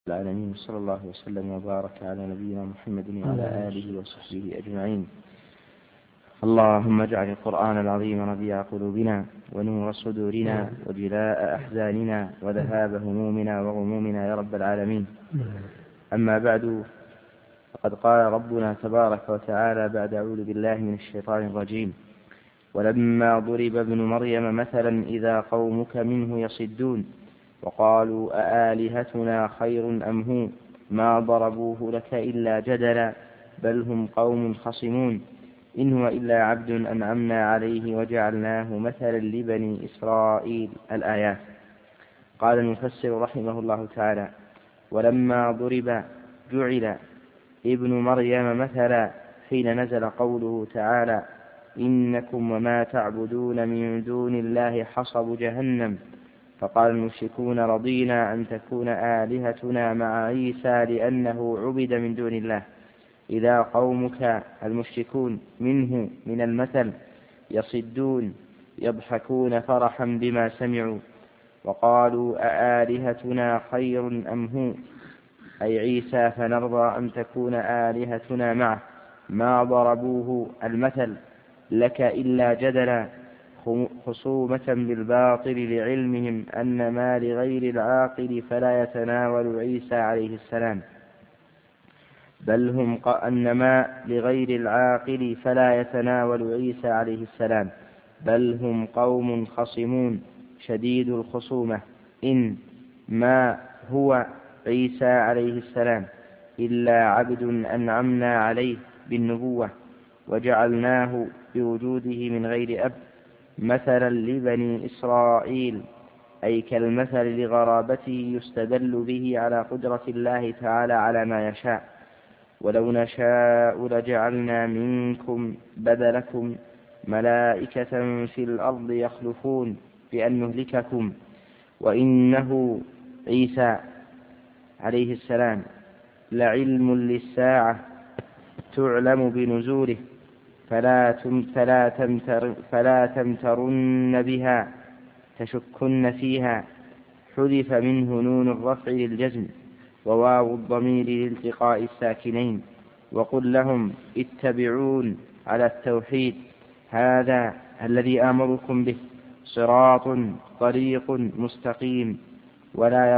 العالمين، صلى الله وسلم وبارك على نبينا محمد وعلى آله وصحبه أجمعين. اللهم اجعل القرآن العظيم ربيع قلوبنا ونور صدورنا وجلاء أحزاننا وذهاب همومنا وغمومنا يا رب العالمين. أما بعد، فقد قال ربنا تبارك وتعالى بعد أعوذ بالله من الشيطان الرجيم: ولما ضرب ابن مريم مثلا إذا قومك منه يصدون وقالوا أآلهتنا خير أم هو ما ضربوه لك إلا جدلا بل هم قوم خصمون إن هو إلا عبد أنعمنا عليه وجعلناه مثلا لبني إسرائيل. الآيات. قال المفسر رحمه الله تعالى: ولما ضرب جعل ابن مريم مثلا حين نزل قوله تعالى: إنكم وما تعبدون من دون الله حصب جهنم. فقال المشركون: رضينا أن تكون آلهتنا مع عيسى لأنه عبد من دون الله. إذا قومك المشركون منه من المثل يصدون يضحكون فرحا بما سمعوا وقالوا أآلهتنا خير أم هو أي عيسى فنرضى أن تكون آلهتنا معه ما ضربوه المثل لك إلا جدلا خصومة بالباطل لعلمهم أن ما لغير العاقل فلا يتناول عيسى عليه السلام بل هم قوم خصمون شديد الخصومة إن ما هو عيسى عليه السلام إلا عبد أنعمنا عليه بالنبوة وجعلناه بوجوده من غير أب مثلا لبني إسرائيل أي كالمثل لغرابته يستدل به على قدرة الله تعالى على ما يشاء. ولو نشاء لجعلنا منكم بدلكم ملائكة في الأرض يخلفون بأن نهلككم وإنه عيسى عليه السلام لعلم للساعة تعلم بنزوله فلا تمترن بها تشكن فيها. حذف منه نون الرفع للجزم وواو الضمير لالتقاء الساكنين. وقل لهم اتبعون على التوحيد هذا الذي آمركم به صراط طريق مستقيم ولا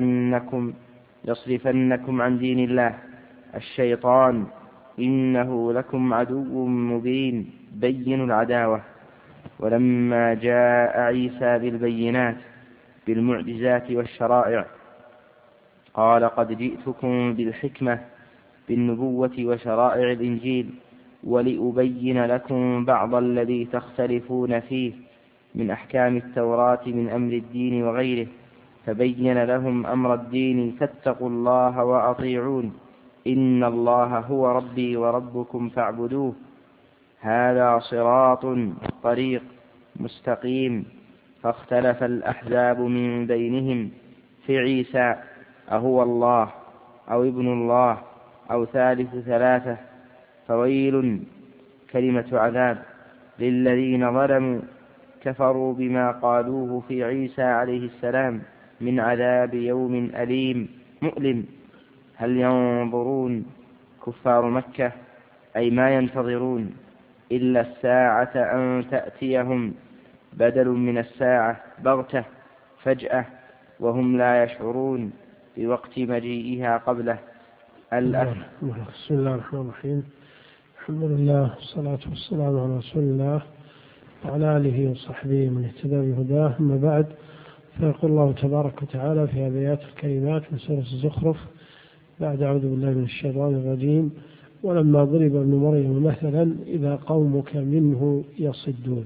يصرفنكم عن دين الله الشيطان إنه لكم عدو مبين بين العداوة. ولما جاء عيسى بالبينات بالمعجزات والشرائع قال: قد جئتكم بالحكمة بالنبوة وشرائع الإنجيل ولأبين لكم بعض الذي تختلفون فيه من أحكام التوراة من أمر الدين وغيره. فبين لهم أمر الدين فاتقوا الله وأطيعون إن الله هو ربي وربكم فاعبدوه هذا صراط طريق مستقيم. فاختلف الأحزاب من بينهم في عيسى أهو الله أو ابن الله أو ثالث ثلاثة. فويل كلمة عذاب للذين ظلموا كفروا بما قالوه في عيسى عليه السلام من عذاب يوم أليم مؤلم. هل ينظرون كفار مكة أي ما ينتظرون إلا الساعة أن تأتيهم بدل من الساعة بغتة فجأة وهم لا يشعرون بوقت مجيئها قبله. بسم الله الرحمن الرحيم. الحمد لله والصلاة والسلام على رسول الله وعلى آله وصحبه من اهتدى بهداه. أما بعد، فيقول الله تبارك وتعالى في هذه الآيات الكريمات من سورة الزخرف بعد أعوذ بالله من الشيطان الرجيم: ولما ضرب ابن مريم مثلا إذا قومك منه يصدون.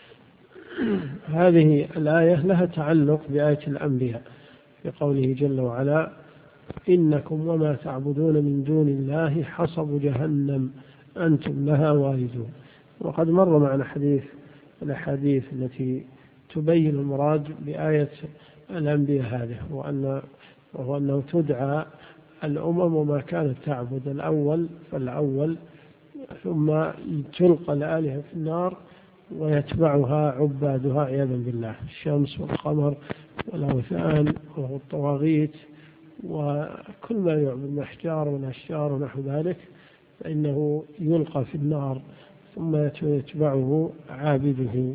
هذه الآية لها تعلق بآية الأنبياء في قوله جل وعلا: إنكم وما تعبدون من دون الله حصب جهنم أنتم لها واردون. وقد مر معنا الأحاديث التي تبين المراد بآية الأنبياء هذه، وهو أنه تدعى الأمم وما كانت تعبد الأول فالأول، ثم تلقى الآلهة في النار ويتبعها عبادها عياذا بالله، الشمس والقمر والأوثان والطواغيت وكل ما يعبد من أحجار والأشجار ونحو ذلك فإنه يلقى في النار ثم يتبعه عابده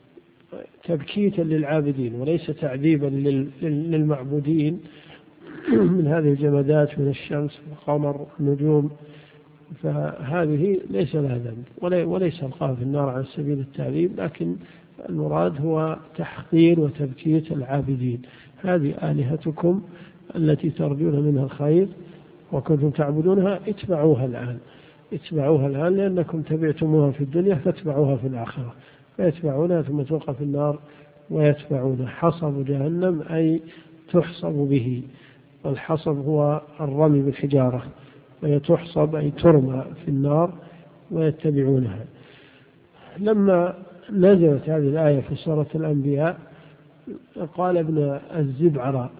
تبكيتا للعابدين وليس تعذيبا للمعبودين من هذه الجمادات من الشمس والقمر والنجوم، فهذه ليس لها ذنب وليس ألقاها في النار على سبيل التعذيب، لكن المراد هو تحقير وتبكيت العابدين. هذه آلهتكم التي ترجون منها الخير وكنتم تعبدونها اتبعوها الآن لأنكم تبعتموها في الدنيا فاتبعوها في الآخرة، فيتبعونها ثم تلقى في النار ويتبعونها. حصب جهنم أي تحصب به، والحصب هو الرمي بالحجارة، وهي تحصب أي ترمى في النار ويتبعونها. لما نزلت هذه الآية في سورة الأنبياء قال ابن الزبعرة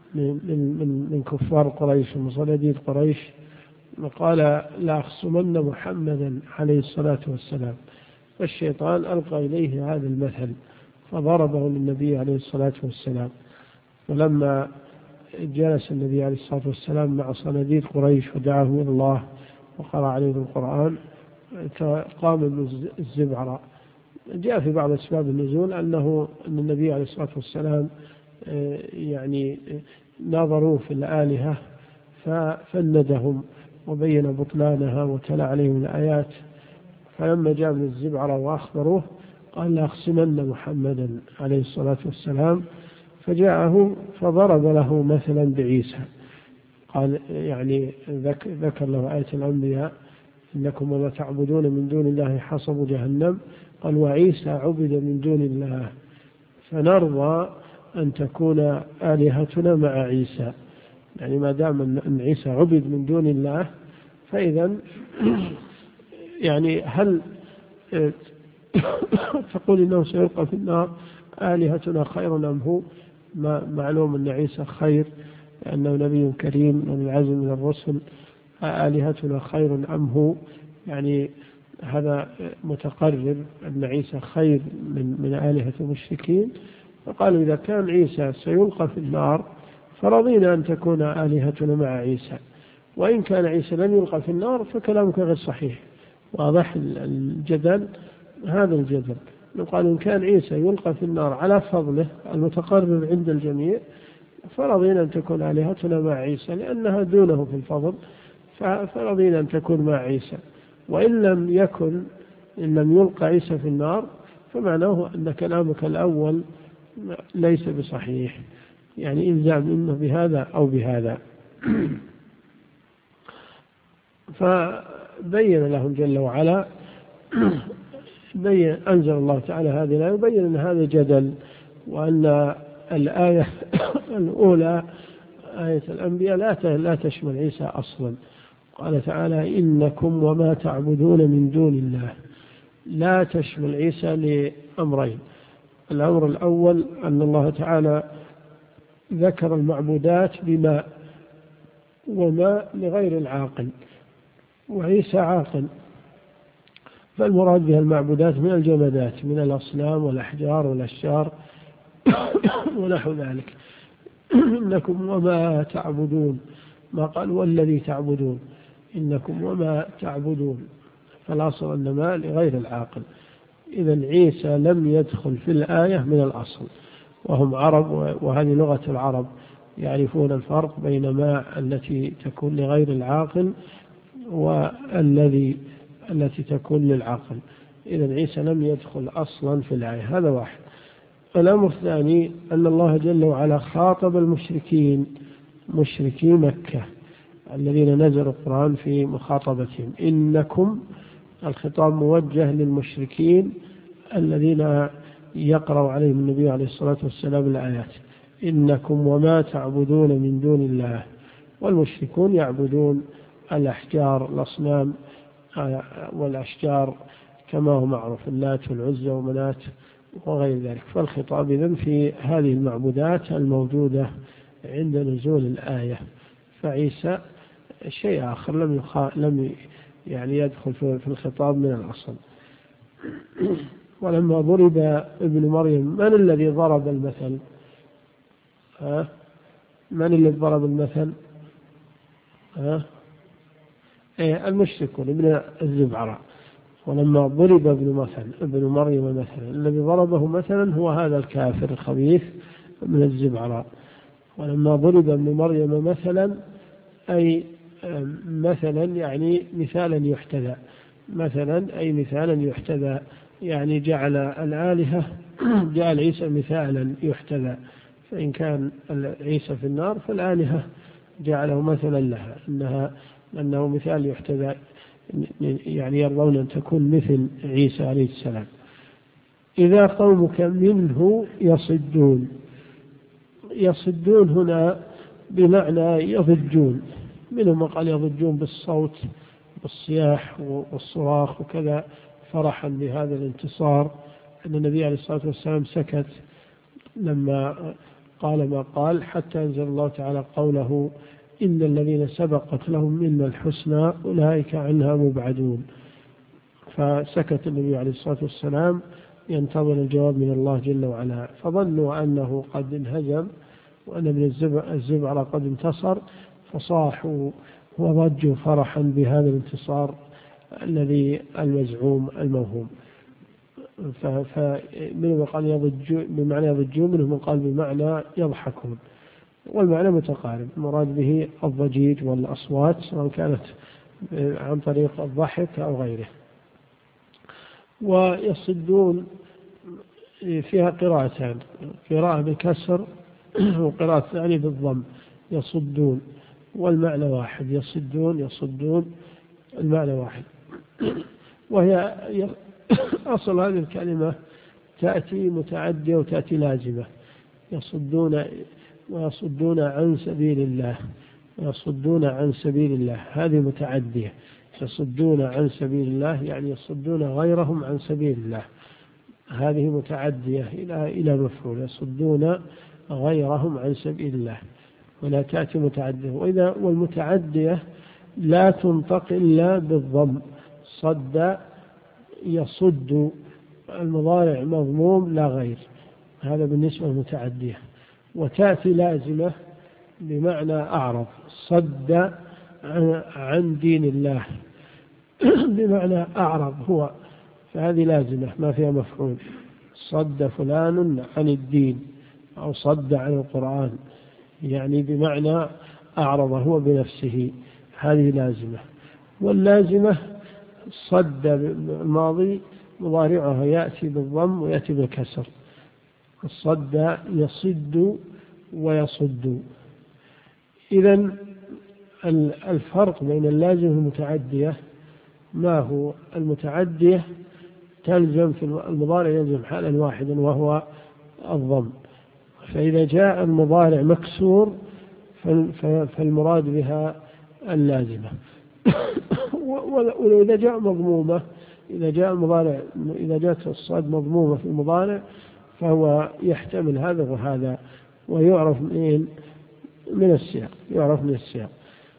من كفار قريش ومصلدين قريش قال لأخصمن محمدا عليه الصلاة والسلام، والشيطان ألقى إليه هذا المثل فضربه للنبي عليه الصلاة والسلام. ولما جلس النبي عليه الصلاة والسلام مع صناديد قريش ودعاهم إلى الله وقرأ عليهم القرآن قام ابن الزبعرة. جاء في بعض أسباب النزول أن النبي عليه الصلاة والسلام يعني ناظروا في الآلهة ففندهم وبين بطلانها وتلا عليهم الآيات، فلما جاء ابن الزبعرة وأخبروه قال لأخصمن محمدا عليه الصلاة والسلام، فجاءه فضرب له مثلا بعيسى. قال يعني ذكر له آية الأنبياء إنكم وما تعبدون من دون الله حصب جهنم، قال وعيسى عبد من دون الله فنرضى أن تكون آلهتنا مع عيسى. يعني ما دام أن عيسى عبد من دون الله فإذا يعني هل تقول إنه سيلقى في النار آلهتنا خير أم هو؟ معلوم أن عيسى خير لأنه نبي كريم من العزم من الرسل، آلهتنا خير أم هو؟ يعني هذا متقرر أن عيسى خير من آلهة المشركين. فقالوا إذا كان عيسى سيلقى في النار فرضينا أن تكون آلهتنا مع عيسى، وإن كان عيسى لن يلقى في النار فكلامك غير صحيح. واضح الجدل؟ هذا الجدل يقال إن كان عيسى يلقى في النار على فضله المتقرر عند الجميع فرضينا أن تكون آلهتنا مع عيسى لأنها دونه في الفضل، فرضينا أن تكون مع عيسى. وإن لم يلقى عيسى في النار فمعناه أن كلامك الأول ليس بصحيح، يعني إلزام إما بهذا أو بهذا. فبين لهم جل وعلا أنزل الله تعالى هذه الآية وبين أن هذا جدل، وأن الآية الأولى آية الأنبياء لا تشمل عيسى أصلا. قال تعالى إنكم وما تعبدون من دون الله، لا تشمل عيسى لأمرين. الأمر الأول أن الله تعالى ذكر المعبودات بماء وماء لغير العاقل، وعيسى عاقل، فالمراد بها المعبودات من الجمادات من الأصنام والأحجار والأشجار ونحو ذلك. إنكم وما تعبدون، ما قال والذي تعبدون، إنكم وما تعبدون، فالأصل أن ما لغير العاقل. إذن عيسى لم يدخل في الآية من الأصل، وهم عرب وهذه لغة العرب يعرفون الفرق بين ما التي تكون لغير العاقل التي تكون للعاقل. إذن عيسى لم يدخل أصلا في الآية. هذا واحد. الأمر الثاني أن الله جل وعلا خاطب المشركين مشركي مكة الذين نزلوا القرآن في مخاطبتهم. إنكم، الخطاب موجه للمشركين الذين يقرأ عليهم النبي عليه الصلاة والسلام الآيات. إنكم وما تعبدون من دون الله، والمشركون يعبدون الأحجار الأصنام والأشجار كما هو معروف، اللات والعزى ومنات وغير ذلك. فالخطاب إذن في هذه المعبودات الموجودة عند نزول الآية. فعيسى شيء آخر لم يعني يدخل في الخطاب من الأصل. ولما ضرب ابن مريم، من الذي ضرب المثل؟ من اللي ضرب المثل؟ المشركون ابن الزبعرة. ولما ضرب ابن مريم مثلا، الذي ضربه مثلا هو هذا الكافر الخبيث من الزبعرة. ولما ضرب ابن مريم مثلا أي مثلا يعني مثالا يحتذى، مثلا أي مثالا يحتذى، يعني جعل الآلهة جعل عيسى مثالا يحتذى. فإن كان عيسى في النار فالآلهة جعله مثلا لها أنه مثال يحتذى، يعني يرضون أن تكون مثل عيسى عليه السلام. إذا قومك منه يصدون. يصدون هنا بمعنى يضجون، منهم من قال يضجون بالصوت بالصياح والصراخ وكذا فرحا بهذا الانتصار، أن النبي عليه الصلاة والسلام سكت لما قال ما قال، حتى أنزل الله تعالى قوله إن الذين سبقت لهم منا الحسنى أولئك عنها مبعدون. فسكت النبي عليه الصلاة والسلام ينتظر الجواب من الله جل وعلا، فظنوا أنه قد انهزم وأن من الزبعرة قد انتصر، فصاحوا وضجوا فرحا بهذا الانتصار الذي المزعوم الموهوم. فمنهم قال يضجون بمعنى يضجون، منهم قال بمعنى يضحكون، والمعنى متقارب. المراد به الضجيج والأصوات سواء كانت عن طريق الضحك أو غيره. ويصدون فيها قراءتان، قراءة بكسر وقراءة ثانية بالضم، يصدون، والمعنى واحد، يصدون المعنى واحد. وهي أصل هذه الكلمة تأتي متعدية وتأتي لازمة، ويصدون عن سبيل الله، ويصدون عن سبيل الله، هذه متعدية. يصدون عن سبيل الله يعني يصدون غيرهم عن سبيل الله، هذه متعدية إلى مفعول، يصدون غيرهم عن سبيل الله، ولا تأتي متعدية. والمتعدية لا تنطق إلا بالضم، صد يصد، المضارع مضموم لا غير، هذا بالنسبة للمتعدية. وتأتي لازمة بمعنى أعرض، صد عن دين الله بمعنى أعرض هو، فهذه لازمة ما فيها مفعول، صد فلان عن الدين أو صد عن القرآن، يعني بمعنى أعرض هو بنفسه، هذه لازمة. واللازمة صد الماضي مضارعها يأتي بالضم ويأتي بالكسر، الصد يصد ويصد. إذن الفرق بين اللازم والمتعدية ما هو؟ المتعدية تلزم في المضارع يلزم حالا واحدا وهو الضم، فإذا جاء المضارع مكسور فالمراد بها اللازمة. وإذا جاء مضمومة، إذا جاءت الصاد مضمومة في المضارع فهو يحتمل هذا وهذا، ويعرف من السياق، يعرف من السياق.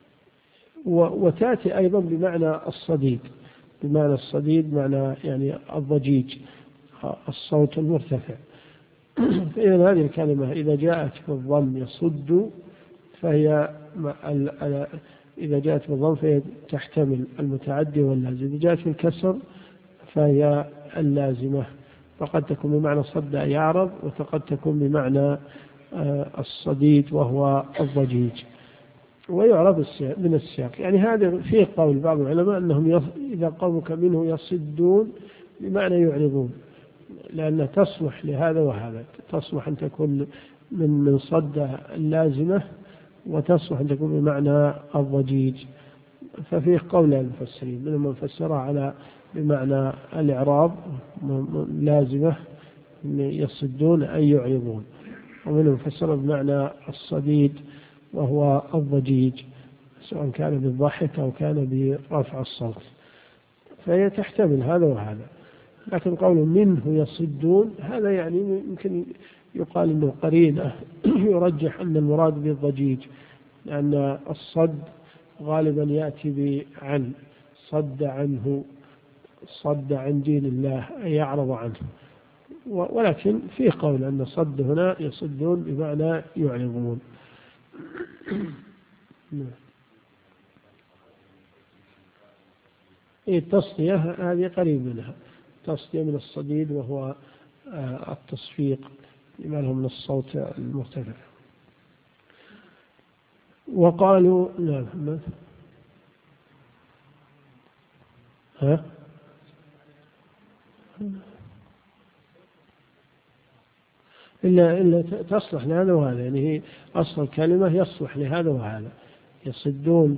وتأتي أيضا بمعنى الصديد، بمعنى الصديد معنى يعني الضجيج، الصوت المرتفع. فإذا هذه الكلمة إذا جاءت بالضم يصد فهي إذا جاءت بالضم فهي تحتمل المتعدي واللازم، إذا جاءت بالكسر فهي اللازمة، فقد تكون بمعنى صد يعرض، وقد تكون بمعنى الصديد وهو الضجيج، ويعرف من السياق. يعني هذا فيه قول بعض العلماء أنهم إذا قومك منه يصدون بمعنى يعرضون، لأنها تصلح لهذا وهذا، تصلح أن تكون من صد اللازمة، وتصلح أن تكون بمعنى الضجيج. ففيه قول المفسرين، منهم من فسرها على بمعنى الإعراب لازمة يصدون أي يعرضون، ومنهم فسر بمعنى الصديد وهو الضجيج، سواء كان بالضحك أو كان برفع الصوت، فهي تحتمل هذا وهذا. لكن قول منه يصدون هذا يعني يمكن يقال أنه قرينة يرجح أن المراد بالضجيج، لأن الصد غالبا يأتي بعن، صد عنه، صد عن دين الله أي يعرض عنه. ولكن في قول أن الصد هنا يصدون بمعنى يعرضون. التصدية هذه قريب منها، التصدية من الصديد وهو التصفيق لما له من الصوت المرتفع. وقالوا لا محمد إلا تصلح لهذا وهذا، يعني هي أصل الكلمة يصلح لهذا وهذا. يصدون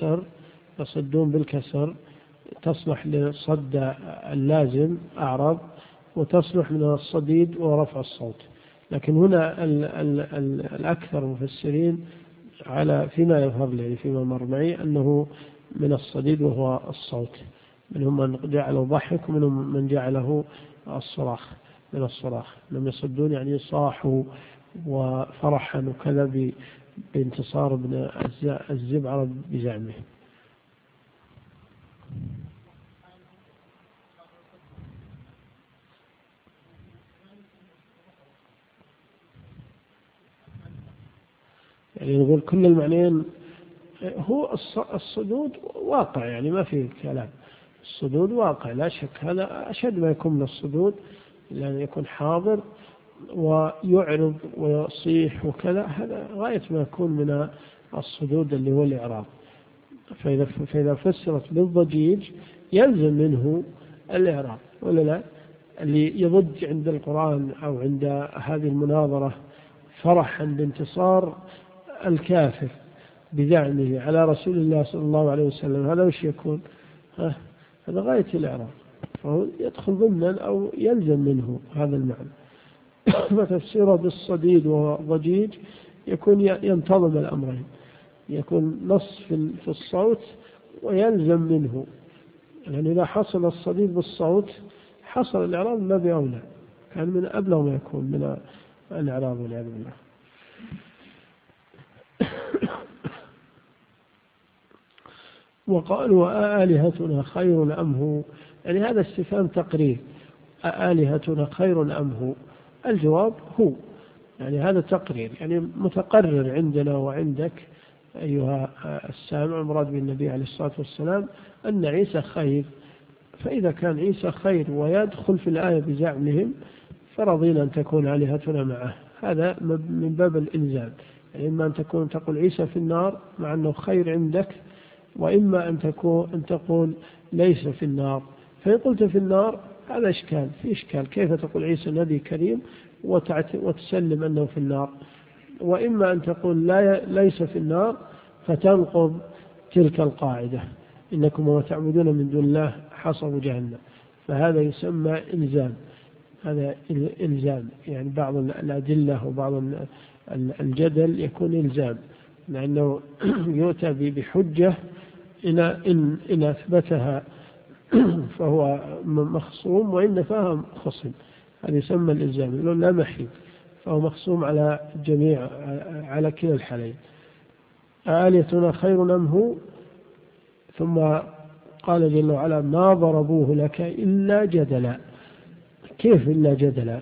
بالكسر تصلح لصد اللازم أعرض، وتصلح من الصديد ورفع الصوت. لكن هنا الأكثر مفسرين على فيما يظهر لي فيما مر معي أنه من الصديد وهو الصوت، منهم من جعله ضحك ومنهم من جعله الصراخ، من الصراخ. لم يصدون يعني صاحوا وفرحا وكذا بانتصار ابن الزبعرة بزعمه. يعني نقول كل المعنيين. هو الصدود واقع، يعني ما فيه كلام، الصدود واقع لا شك، هذا أشد ما يكون من الصدود، لأن يكون حاضر ويعرض ويصيح وكذا، هذا غاية ما يكون من الصدود اللي هو الإعراض. فإذا فسرت بالضجيج يلزم منه الإعراض، ولا لا؟ اللي يضج عند القرآن أو عند هذه المناظرة فرحا بانتصار الكافر بزعمه على رسول الله صلى الله عليه وسلم، هذا وش يكون؟ هذا غاية الإعراض، فهو يدخل ضمنا أو يلزم منه هذا المعنى. فتفسيره بالصديد وضجيج يكون ينتظم الأمرين، يكون نص في الصوت ويلزم منه، يعني إذا حصل الصديد بالصوت حصل الإعراض ما بأولى، كان من أبلغ ما يكون من الإعراض والعياذ بالله. وقالوا آلهتنا خير أم هو، يعني هذا استفهام تقرير، آلهتنا خير أم هو؟ الجواب هو، يعني هذا تقرير، يعني متقرر عندنا وعندك أيها السامع المراد بالنبي عليه الصلاة والسلام أن عيسى خير. فإذا كان عيسى خير ويدخل في الآية بزعمهم فرضينا أن تكون آلهتنا معه، هذا من باب الإلزام. يعني إما أن تقول عيسى في النار مع أنه خير عندك، وإما أن تقول ليس في النار. فإن قلت في النار هذا إشكال، في إشكال، كيف تقول عيسى نبي كريم وتسلم أنه في النار؟ وإما أن تقول ليس في النار فتنقض تلك القاعدة، إنكم وما تعبدون من دون الله حصب جهنم. فهذا يسمى إلزام، هذا إلزام، يعني بعض الأدلة وبعض الجدل يكون إلزام، لأنه يؤتى بحجة إن أثبتها فهو مخصوم، وإن نفاها خصم، هذا يسمى الإلزام، لأنه لا محيد، فهو مخصوم على جميع، على كلا الحالين. آلهتنا خير أم هو؟ ثم قال جل وعلا ما ضربوه لك إلا جدلا. كيف إلا جدلا؟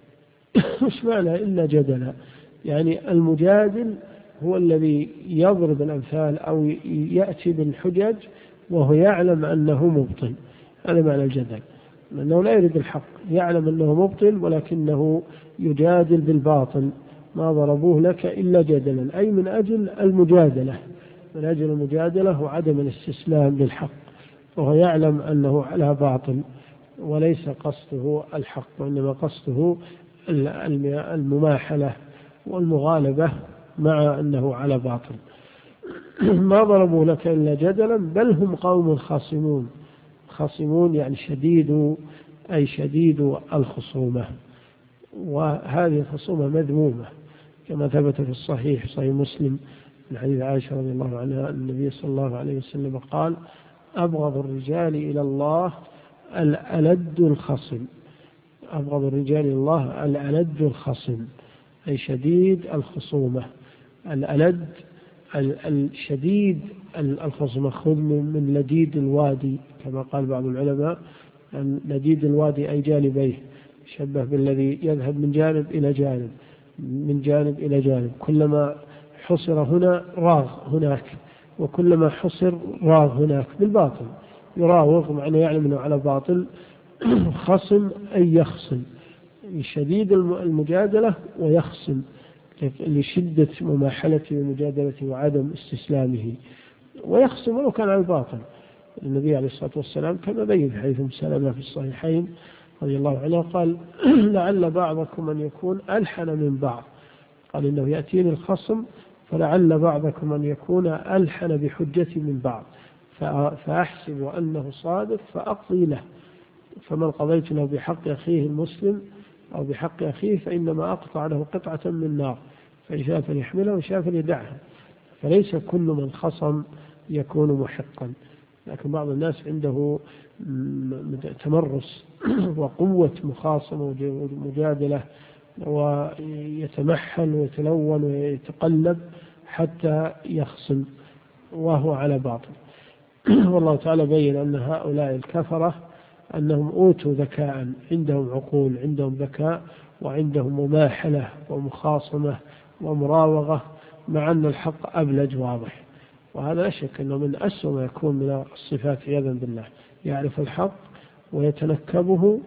مش معنى إلا جدلا؟ يعني المجادل هو الذي يضرب الأمثال أو يأتي بالحجج وهو يعلم أنه مبطل، هذا معنى الجدل، لأنه لا يريد الحق، يعلم أنه مبطل ولكنه يجادل بالباطل. ما ضربوه لك إلا جدلا، أي من أجل المجادلة، من أجل المجادلة وعدم الاستسلام للحق، وهو يعلم أنه على باطل وليس قصده الحق، وإنما قصده المماحلة والمغالبة مع أنه على باطل. ما ضربوا لك إلا جدلا بل هم قوم خاصمون. خاصمون يعني شديد الخصومة، وهذه الخصومة مذمومة كما ثبت في صحيح مسلم من حديث عائشة رضي الله عنها النبي صلى الله عليه وسلم قال أبغض الرجال إلى الله الألد الخصم. أبغض الرجال إلى الله الألد الخصم، أي شديد الخصومة. الألد الشديد الخصومة، خذ من لديد الوادي كما قال بعض العلماء، لديد الوادي أي جانبيه، شبه بالذي يذهب من جانب إلى جانب، من جانب إلى جانب، كلما حصر هنا راغ هناك، وكلما حصر راغ هناك بالباطل. يراوغ معنى يعلم أنه على باطل. خصم أي يخصم، شديد المجادلة ويخصم لشدة مماحلته ومجادلته وعدم استسلامه، ويخصم ولو كان على الباطل. النبي عليه الصلاة والسلام كما بين في حديث سلمة في الصحيحين رضي الله عنه قال: لعل بعضكم أن يكون ألحن من بعض. قال: إنه يأتيني الخصم فلعل بعضكم أن يكون ألحن بحجتي من بعض، فأحسب أنه صادق فأقضي له، فمن قضيت له بحق أخيه المسلم أو بحق أخيه فإنما أقطع له قطعة من نار، فإن شاء فليحملها وإن شاء فليدعها. فليس كل من خصم يكون محقا، لكن بعض الناس عنده تمرس وقوة مخاصمة ومجادلة، ويتمحل ويتلون ويتقلب حتى يخصم وهو على باطل. والله تعالى بين أن هؤلاء الكفرة أنهم أوتوا ذكاء، عندهم عقول، عندهم ذكاء، وعندهم مماحلة ومخاصمة ومراوغة، مع أن الحق أبلج واضح. وهذا لا شك أنه من أسوأ ما يكون من الصفات عياذا بالله، يعرف الحق ويتنكبه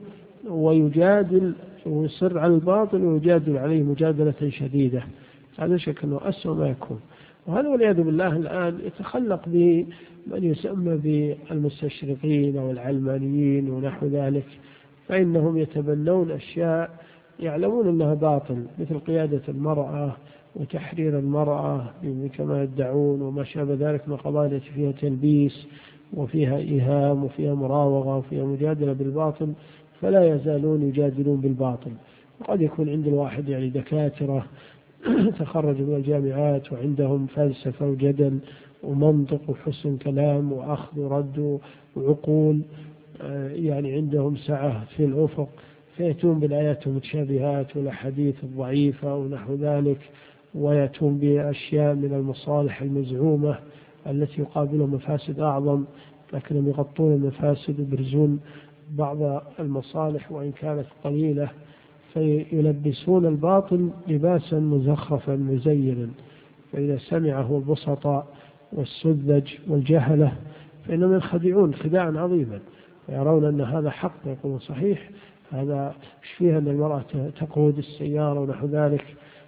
ويجادل ويصر على الباطل ويجادل عليه مجادلة شديدة. هذا شك أنه أسوأ ما يكون. وهذا والعياذ بالله الآن يتخلق بمن يسمى بالمستشرقين والعلمانيين ونحو ذلك، فإنهم يتبنون أشياء يعلمون أنها باطل، مثل قيادة المرأة وتحرير المرأة كما يدعون، وما شابه ذلك من قضايا التي فيها تلبيس وفيها إيهام وفيها مراوغة وفيها مجادلة بالباطل، فلا يزالون يجادلون بالباطل. وقد يكون عند الواحد يعني دكاترة تخرجوا من الجامعات وعندهم فلسفة وجدل ومنطق وحسن كلام وأخذ ورد وعقول، يعني عندهم سعة في الأفق، فيأتون بالآيات المتشابهات والأحاديث الضعيفة ونحو ذلك، ويأتون بأشياء من المصالح المزعومة التي يقابلها مفاسد أعظم، لكنهم يغطون المفاسد ويبرزون بعض المصالح وإن كانت قليلة، فيلبسون الباطل لباسا مزخرفا مزينا. فإذا سمعه البسطاء والسذج والجهلة فإنهم ينخدعون خداعا عظيما، ويرون أن هذا حق، يقولون صحيح هذا فيها أن المرأة تقود السيارة ونحو ذلك،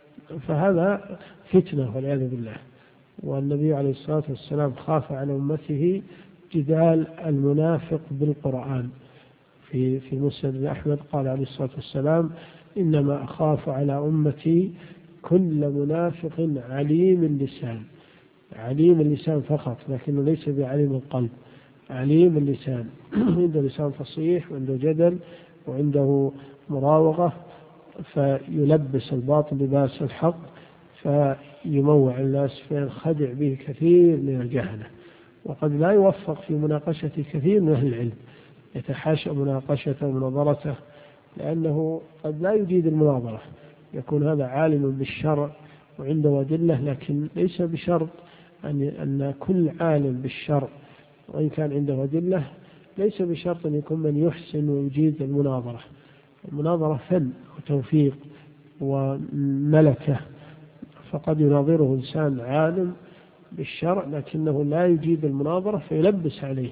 فهذا فتنة والعياذ بالله. والنبي عليه الصلاة والسلام خاف على أمته جدال المنافق بالقرآن. في مسند أحمد قال عليه الصلاة والسلام: إنما أخاف على أمتي كل منافق عليم اللسان. عليم اللسان فقط، لكنه ليس بعليم القلب، عليم اللسان عنده لسان فصيح وعنده جدل وعنده مراوغة، فيلبس الباطل لباس الحق فيموع الناس، فينخدع به كثير من الجهلة، وقد لا يوفق في مناقشة كثير من أهل العلم، يتحاشى مناقشته ومناظرته، لأنه قد لا يجيد المناظرة، يكون هذا عالم بالشرع وعنده أدلة، لكن ليس بشرط أن كل عالم بالشرع وإن كان عنده أدلة ليس بشرط أن يكون من يحسن ويجيد المناظرة. المناظرة فن وتوفيق وملكة، فقد يناظره إنسان عالم بالشرع لكنه لا يجيد المناظرة فيلبس عليه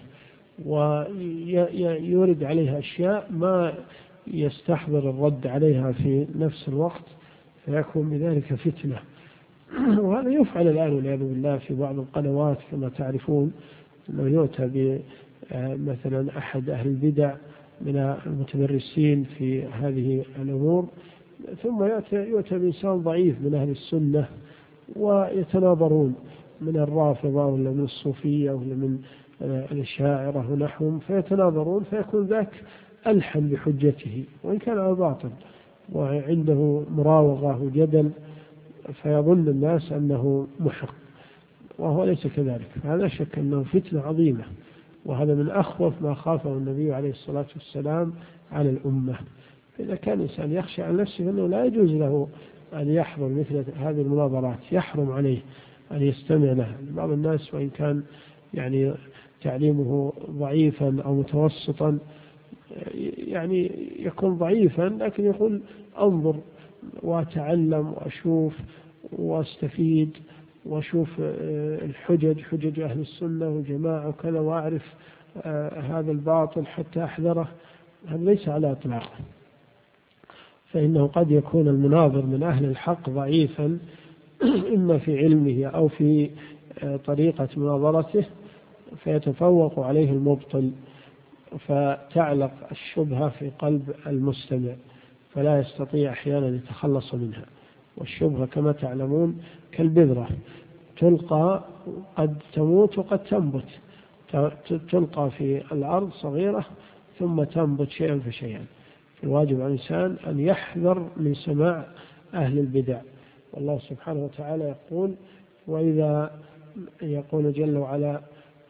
ويورد عليها أشياء ما يستحضر الرد عليها في نفس الوقت، فيكون بذلك فتنة. وهذا يفعل الآن والعياذ بالله في بعض القنوات كما تعرفون، أنه يؤتى مثلا أحد أهل البدع من المتمرسين في هذه الأمور، ثم يؤتى بإنسان ضعيف من أهل السنة ويتناظرون من الرافضة ولا من الصوفية ولا من الأشاعرة ونحوهم، فيتناظرون فيكون ذاك ألحن بحجته وإن كان على باطل وعنده مراوغة وجدل، فيظن الناس أنه محق وهو ليس كذلك. هذا شك أنه فتنة عظيمة، وهذا من أخوف ما خافه النبي عليه الصلاة والسلام على الأمة. إذا كان الإنسان يخشى عن نفسه فإنه لا يجوز له أن يحضر مثل هذه المناظرات، يحرم عليه أن يستمع لها. بعض الناس وإن كان يعني تعليمه ضعيفا أو متوسطا، يعني يكون ضعيفا لكن يقول أنظر وأتعلم وأشوف وأستفيد وأشوف حجج أهل السنة والجماعة وكذا، وأعرف هذا الباطل حتى أحذره، هذا ليس على إطلاقه. فإنه قد يكون المناظر من أهل الحق ضعيفا إما في علمه أو في طريقة مناظرته، فيتفوق عليه المبطل، فتعلق الشبهة في قلب المستمع فلا يستطيع أحيانا يتخلص منها. والشبهة كما تعلمون كالبذرة، تلقى قد تموت وقد تنبت، تلقى في الأرض صغيرة ثم تنبت شيئا فشيئا. الواجب على الإنسان أن يحذر من سماع أهل البدع. والله سبحانه وتعالى يقول: وإذا يقول جل وعلا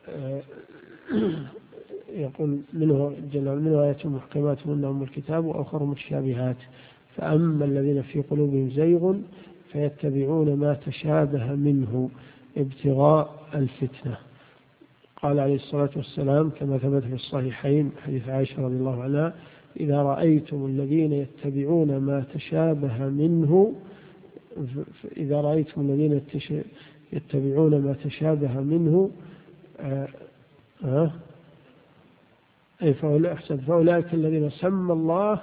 يقول منه آيات محكمات هن أم الكتاب وأخر متشابهات فأما الذين في قلوبهم زيغ فيتبعون ما تشابه منه ابتغاء الفتنة. قال عليه الصلاة والسلام كما ثبت في الصحيحين حديث عائشة رضي الله عنها: إذا رأيتم الذين يتبعون ما تشابه منه يتبعون ما تشابه منه فأولئك الذين سمى الله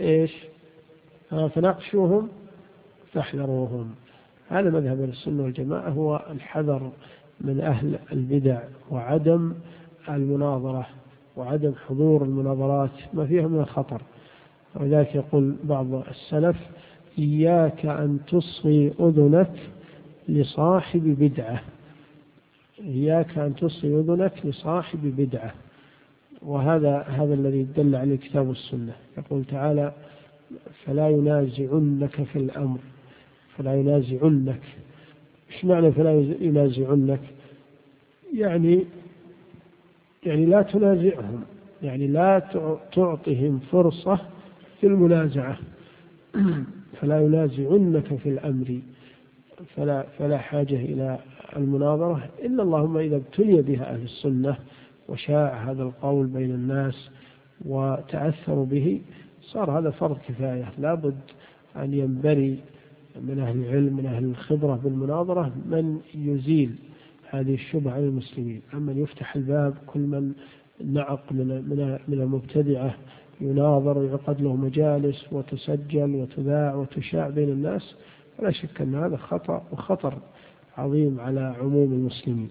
فنقشوهم فاحذروهم. هذا مذهب السنة والجماعة، هو الحذر من أهل البدع وعدم المناظرة وعدم حضور المناظرات ما فيها من الخطر. ولذلك يقول بعض السلف: إياك أن تصغي أذنك لصاحب بدعة، إياك أن تصغي أذنك لصاحب بدعة. وهذا الذي دل عليه الكتاب والسنة. يقول تعالى: فلا ينازعنك في الأمر. فلا ينازعنك، إيش معنى فلا ينازعنك؟ يعني لا تنازعهم، يعني لا تعطهم فرصة في المنازعة. فلا ينازعنك في الأمر، فلا حاجة إلى المناظرة إلا اللهم إذا ابتلي بها أهل السنة وشاع هذا القول بين الناس وتأثروا به، صار هذا فرض كفاية. لابد أن ينبري من أهل العلم من أهل الخبرة بالمناظرة من يزيل هذه الشبهة عن المسلمين. أما يفتح الباب كل من نعق من المبتدعة يناظر ويعقد له مجالس وتسجل وتذاع وتشاع بين الناس، فلا شك أن هذا خطأ وخطر عظيم على عموم المسلمين.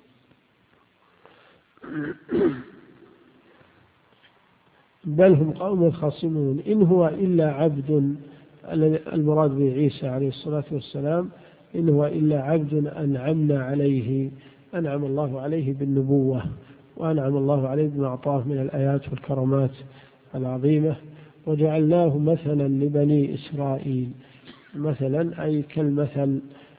بل هم قوم خاصمون إن هو إلا عبد، المراد به عيسى عليه الصلاة والسلام، إن هو إلا عبد أنعم الله عليه بالنبوة، وأنعم الله عليه بما أعطاه من الآيات والكرامات العظيمة، وجعلناه مثلا لبني إسرائيل. مثلا أي كالمثل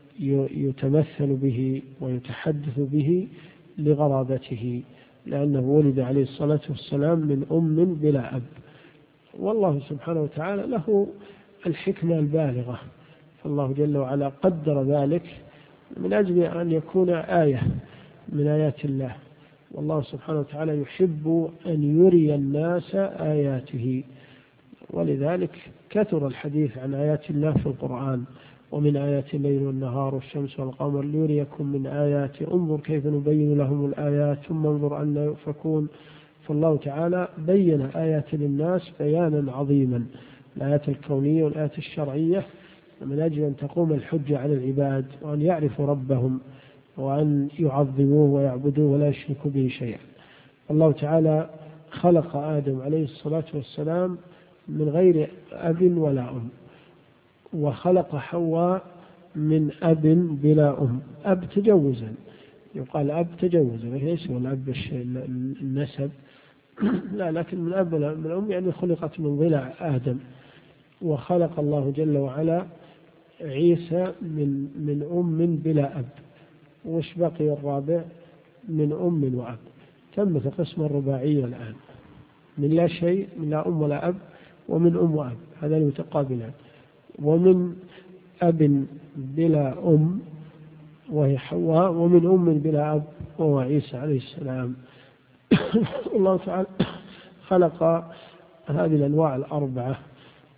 يتمثل به ويتحدث به لغرابته، لأنه ولد عليه الصلاة والسلام من أم بلا أب. والله سبحانه وتعالى له الحكمة البالغة، فالله جل وعلا قدر ذلك من أجل أن يكون آية من آيات الله. والله سبحانه وتعالى يحب أن يري الناس آياته، ولذلك كثر الحديث عن آيات الله في القرآن: ومن آيات الليل والنهار والشمس والقمر ليريكم من آيات انظر كيف نبين لهم الآيات ثم انظر أن يؤفكون. فالله تعالى بين آيات للناس بيانا عظيما، الآيات الكونية والآيات الشرعية، من أجل أن تقوم الحجة على العباد وأن يعرفوا ربهم وأن يعظموه ويعبدوه ولا يشركوا به شيئا. الله تعالى خلق آدم عليه الصلاة والسلام من غير أب ولا أم، وخلق حواء من أب بلا أم، أب تجوزا، يقال أب تجوزا، ليس هو الأب النسب لا، لكن من أب من أم يعني خلقت من ضلع آدم. وخلق الله جل وعلا عيسى من أم بلا أب، وش بقي الرابع؟ من أم وأب. تمت قسمة رباعية الآن، من لا شيء، من لا أم ولا أب، ومن أم وأب، هذا المتقابلان. ومن أب بلا أم وهي حواء، ومن أم بلا أب وهو عيسى عليه السلام. الله تعالى خلق هذه الأنواع الأربعة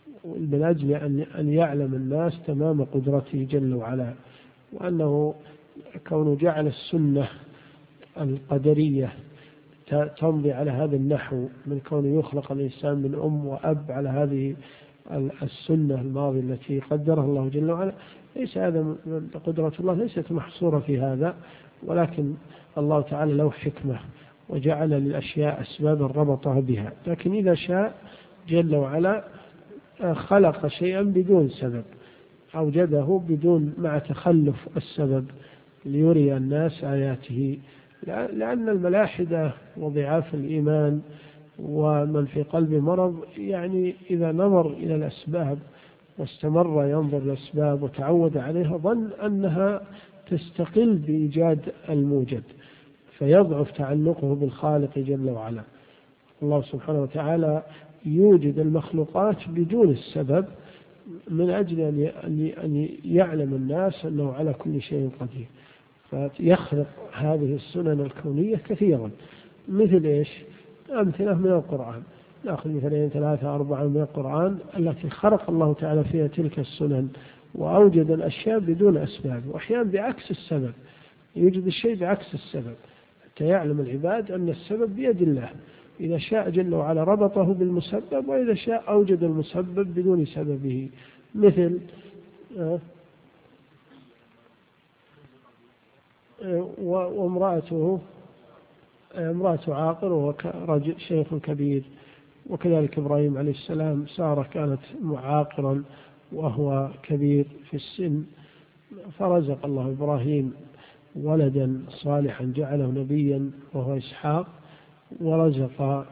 من أجل أن يعلم الناس تمام قدرته جل وعلا، وأنه كونه جعل السنة القدرية تمضي على هذا النحو من كونه يخلق الإنسان من أم وأب على هذه السنة الماضية التي قدرها الله جل وعلا، ليس هذا قدرة الله ليست محصورة في هذا، ولكن الله تعالى له حكمة وجعل للأشياء أسبابا ربطها بها. لكن إذا شاء جل وعلا خلق شيئا بدون سبب، أوجده بدون مع تخلف السبب ليري الناس آياته. لأن الملاحدة وضعاف الإيمان ومن في قلبه مرض يعني إذا نظر إلى الأسباب واستمر ينظر الأسباب وتعود عليها ظن أنها تستقل بإيجاد الموجد، فيضعف تعلقه بالخالق جل وعلا. الله سبحانه وتعالى يوجد المخلوقات بدون السبب من أجل أن يعلم الناس أنه على كل شيء قدير، فيخلق هذه السنن الكونية كثيرا. مثل إيش؟ أمثلة من القرآن، نأخذ مثلين 3 4 من القرآن التي خلق الله تعالى فيها تلك السنن وأوجد الأشياء بدون أسباب، وأحيانا بعكس السبب، يوجد الشيء بعكس السبب حتى يعلم العباد أن السبب بيد الله، إذا شاء جل وعلا ربطه بالمسبب، وإذا شاء أوجد المسبب بدون سببه. مثل وامرأته عاقر وهو شيخ كبير، وكذلك إبراهيم عليه السلام سارة كانت عاقرا وهو كبير في السن، فرزق الله إبراهيم ولدا صالحا جعله نبيا وهو إسحاق، ورزق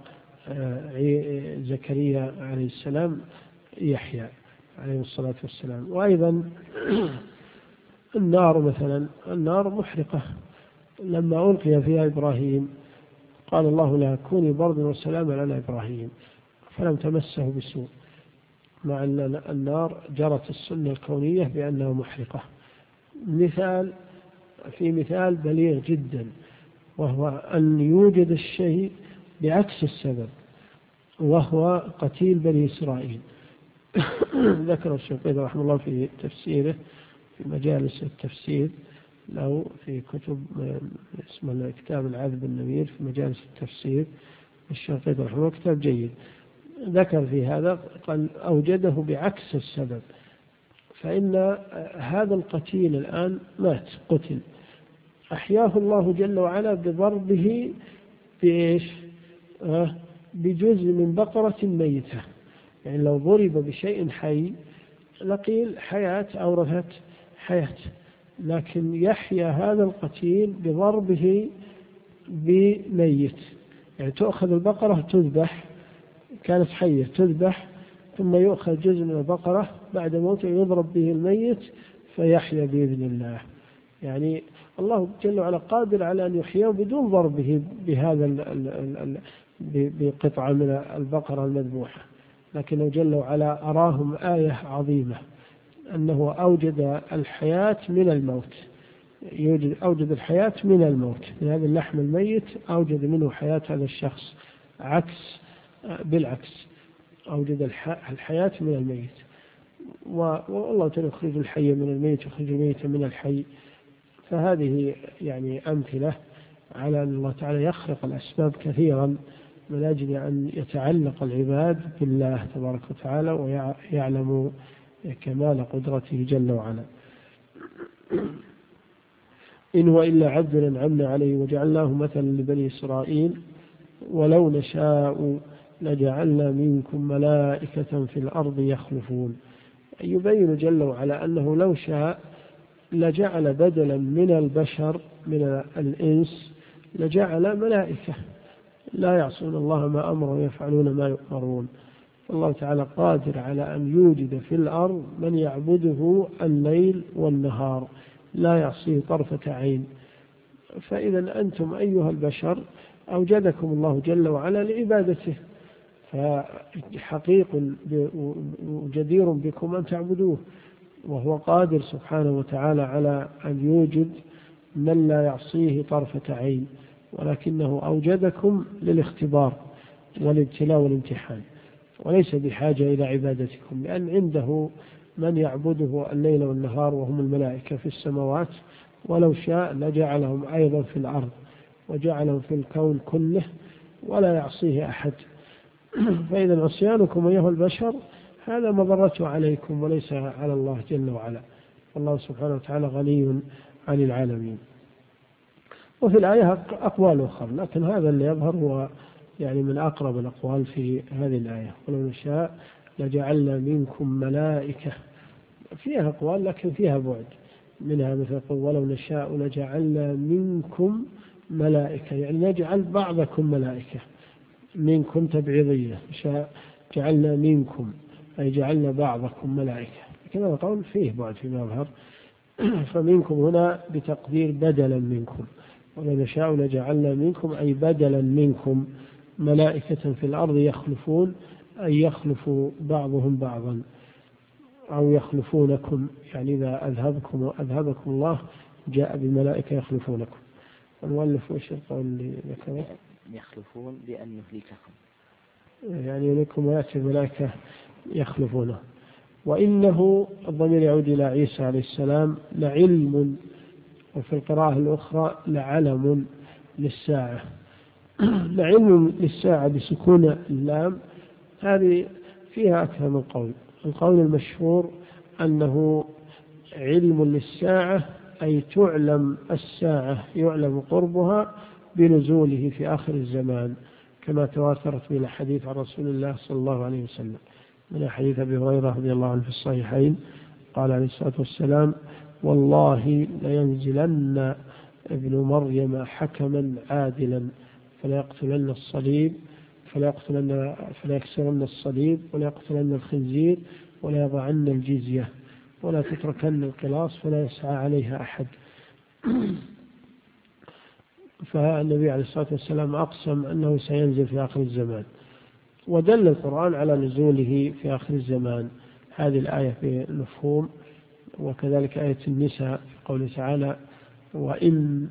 زكريا عليه السلام يحيى عليه الصلاة والسلام. وأيضا النار مثلا، النار محرقة، لما ألقي فيها إبراهيم قال الله لها كوني بردا وسلاما على إبراهيم فلم تمسه بسوء، مع أن النار جرت السنة الكونية بأنها محرقة. مثال بليغ جدا، وهو أن يوجد الشيء بعكس السبب، وهو قتيل بني إسرائيل. ذكر الشنقيطي رحمه الله في تفسيره في مجالس التفسير له في كتب اسمه كتاب العذب النمير في مجالس التفسير، الشنقيطي رحمه الله كتاب جيد، ذكر في هذا قال أوجده بعكس السبب، فإن هذا القتيل الآن مات قتل، أحياه الله جل وعلا بضربه بإيش؟ بجزء من بقرة ميتة. يعني لو ضرب بشيء حي لقيل حياة أورثت حياة، لكن يحيى هذا القتيل بضربه بميت. يعني تؤخذ البقرة تذبح، كانت حية تذبح، ثم يؤخذ جزء من البقرة بعد موته يضرب به الميت فيحيى بإذن الله. يعني الله جل وعلا قادر على أن يحييه بدون ضربه بقطعة من البقرة المذبوحة، لكنه جل وعلا أراهم آية عظيمة أنه أوجد الحياة من الموت، أوجد الحياة من الموت، من هذا اللحم الميت أوجد منه حياة هذا الشخص، بالعكس أوجد الحياة من الميت. والله تعالى يخرج الحي من الميت يخرج الميت من الحي. فهذه يعني أمثلة على أن الله تعالى يخلق الأسباب كثيرا من أجل أن يتعلق العباد بالله تبارك وتعالى ويعلموا كمال قدرته جل وعلا. إن هو إلا عبد أنعمنا عليه وجعلناه مثلا لبني إسرائيل ولو نشاء لجعلنا منكم ملائكة في الأرض يخلفون. يبين جل وعلا أنه لو شاء لجعل بدلا من البشر من الإنس لجعل ملائكة لا يعصون الله ما أمر ويفعلون ما يؤمرون. الله تعالى قادر على أن يوجد في الأرض من يعبده الليل والنهار لا يعصيه طرفة عين. فإذا أنتم أيها البشر أوجدكم الله جل وعلا لعبادته، فحقيق جدير بكم أن تعبدوه، وهو قادر سبحانه وتعالى على أن يوجد من لا يعصيه طرفة عين، ولكنه أوجدكم للاختبار والابتلاء والامتحان، وليس بحاجة إلى عبادتكم، لأن عنده من يعبده الليل والنهار وهم الملائكة في السماوات ولو شاء لجعلهم أيضا في الأرض وجعلهم في الكون كله ولا يعصيه أحد. فإذا عصيانكم أيها البشر هذا مضرته عليكم وليس على الله جل وعلا، والله سبحانه وتعالى غني عن العالمين. وفي الآية أقوال أخرى، لكن هذا اللي يظهر هو يعني من أقرب الأقوال في هذه الآية. ولو نشاء لجعلنا منكم ملائكة، فيها أقوال لكن فيها بعد، منها مثل ولو نشاء لجعلنا منكم ملائكة، يعني نجعل بعضكم ملائكة، منكم تبعيضية، جعلنا منكم أي جعلنا بعضكم ملائكة، لكن هذا قول فيه بعد فيما يظهر. فمنكم هنا بتقدير بدلا منكم، ولو نشاء لجعلنا منكم أي بدلا منكم ملائكة في الأرض يخلفون، أي يخلف بعضهم بعضا أو يخلفونكم، يعني إذا أذهبكم الله جاء بملائكة يخلفونكم. المؤلف وش القول اللي ذكره؟ يخلفون بأن يهلككم، يعني لكم ويأتي الملائكة يخلفونه. وإنه الضمير يعود إلى عيسى عليه السلام لعلم، وفي القراءة الأخرى لعلم للساعة. لعلم للساعة بسكون اللام، هذه فيها أكثر من قول. القول المشهور أنه علم للساعة أي تعلم الساعة، يعلم قربها بنزوله في آخر الزمان، كما تواترت به الحديث عن رسول الله صلى الله عليه وسلم من حديث أبي هريرة رضي الله عنه في الصحيحين قال عليه الصلاة والسلام: والله لينزلن ابن مريم حكما عادلا فليقتلن الصليب فليكسرن الصليب وليقتلن الخنزير وليضعن الجزية ولا تتركن القلاص فلا يسعى عليها أحد. فالنبي عليه الصلاة والسلام أقسم أنه سينزل في آخر الزمان، ودل القرآن على نزوله في آخر الزمان. هذه الآية بمفهوم، وكذلك آية النساء في قوله تعالى: وإن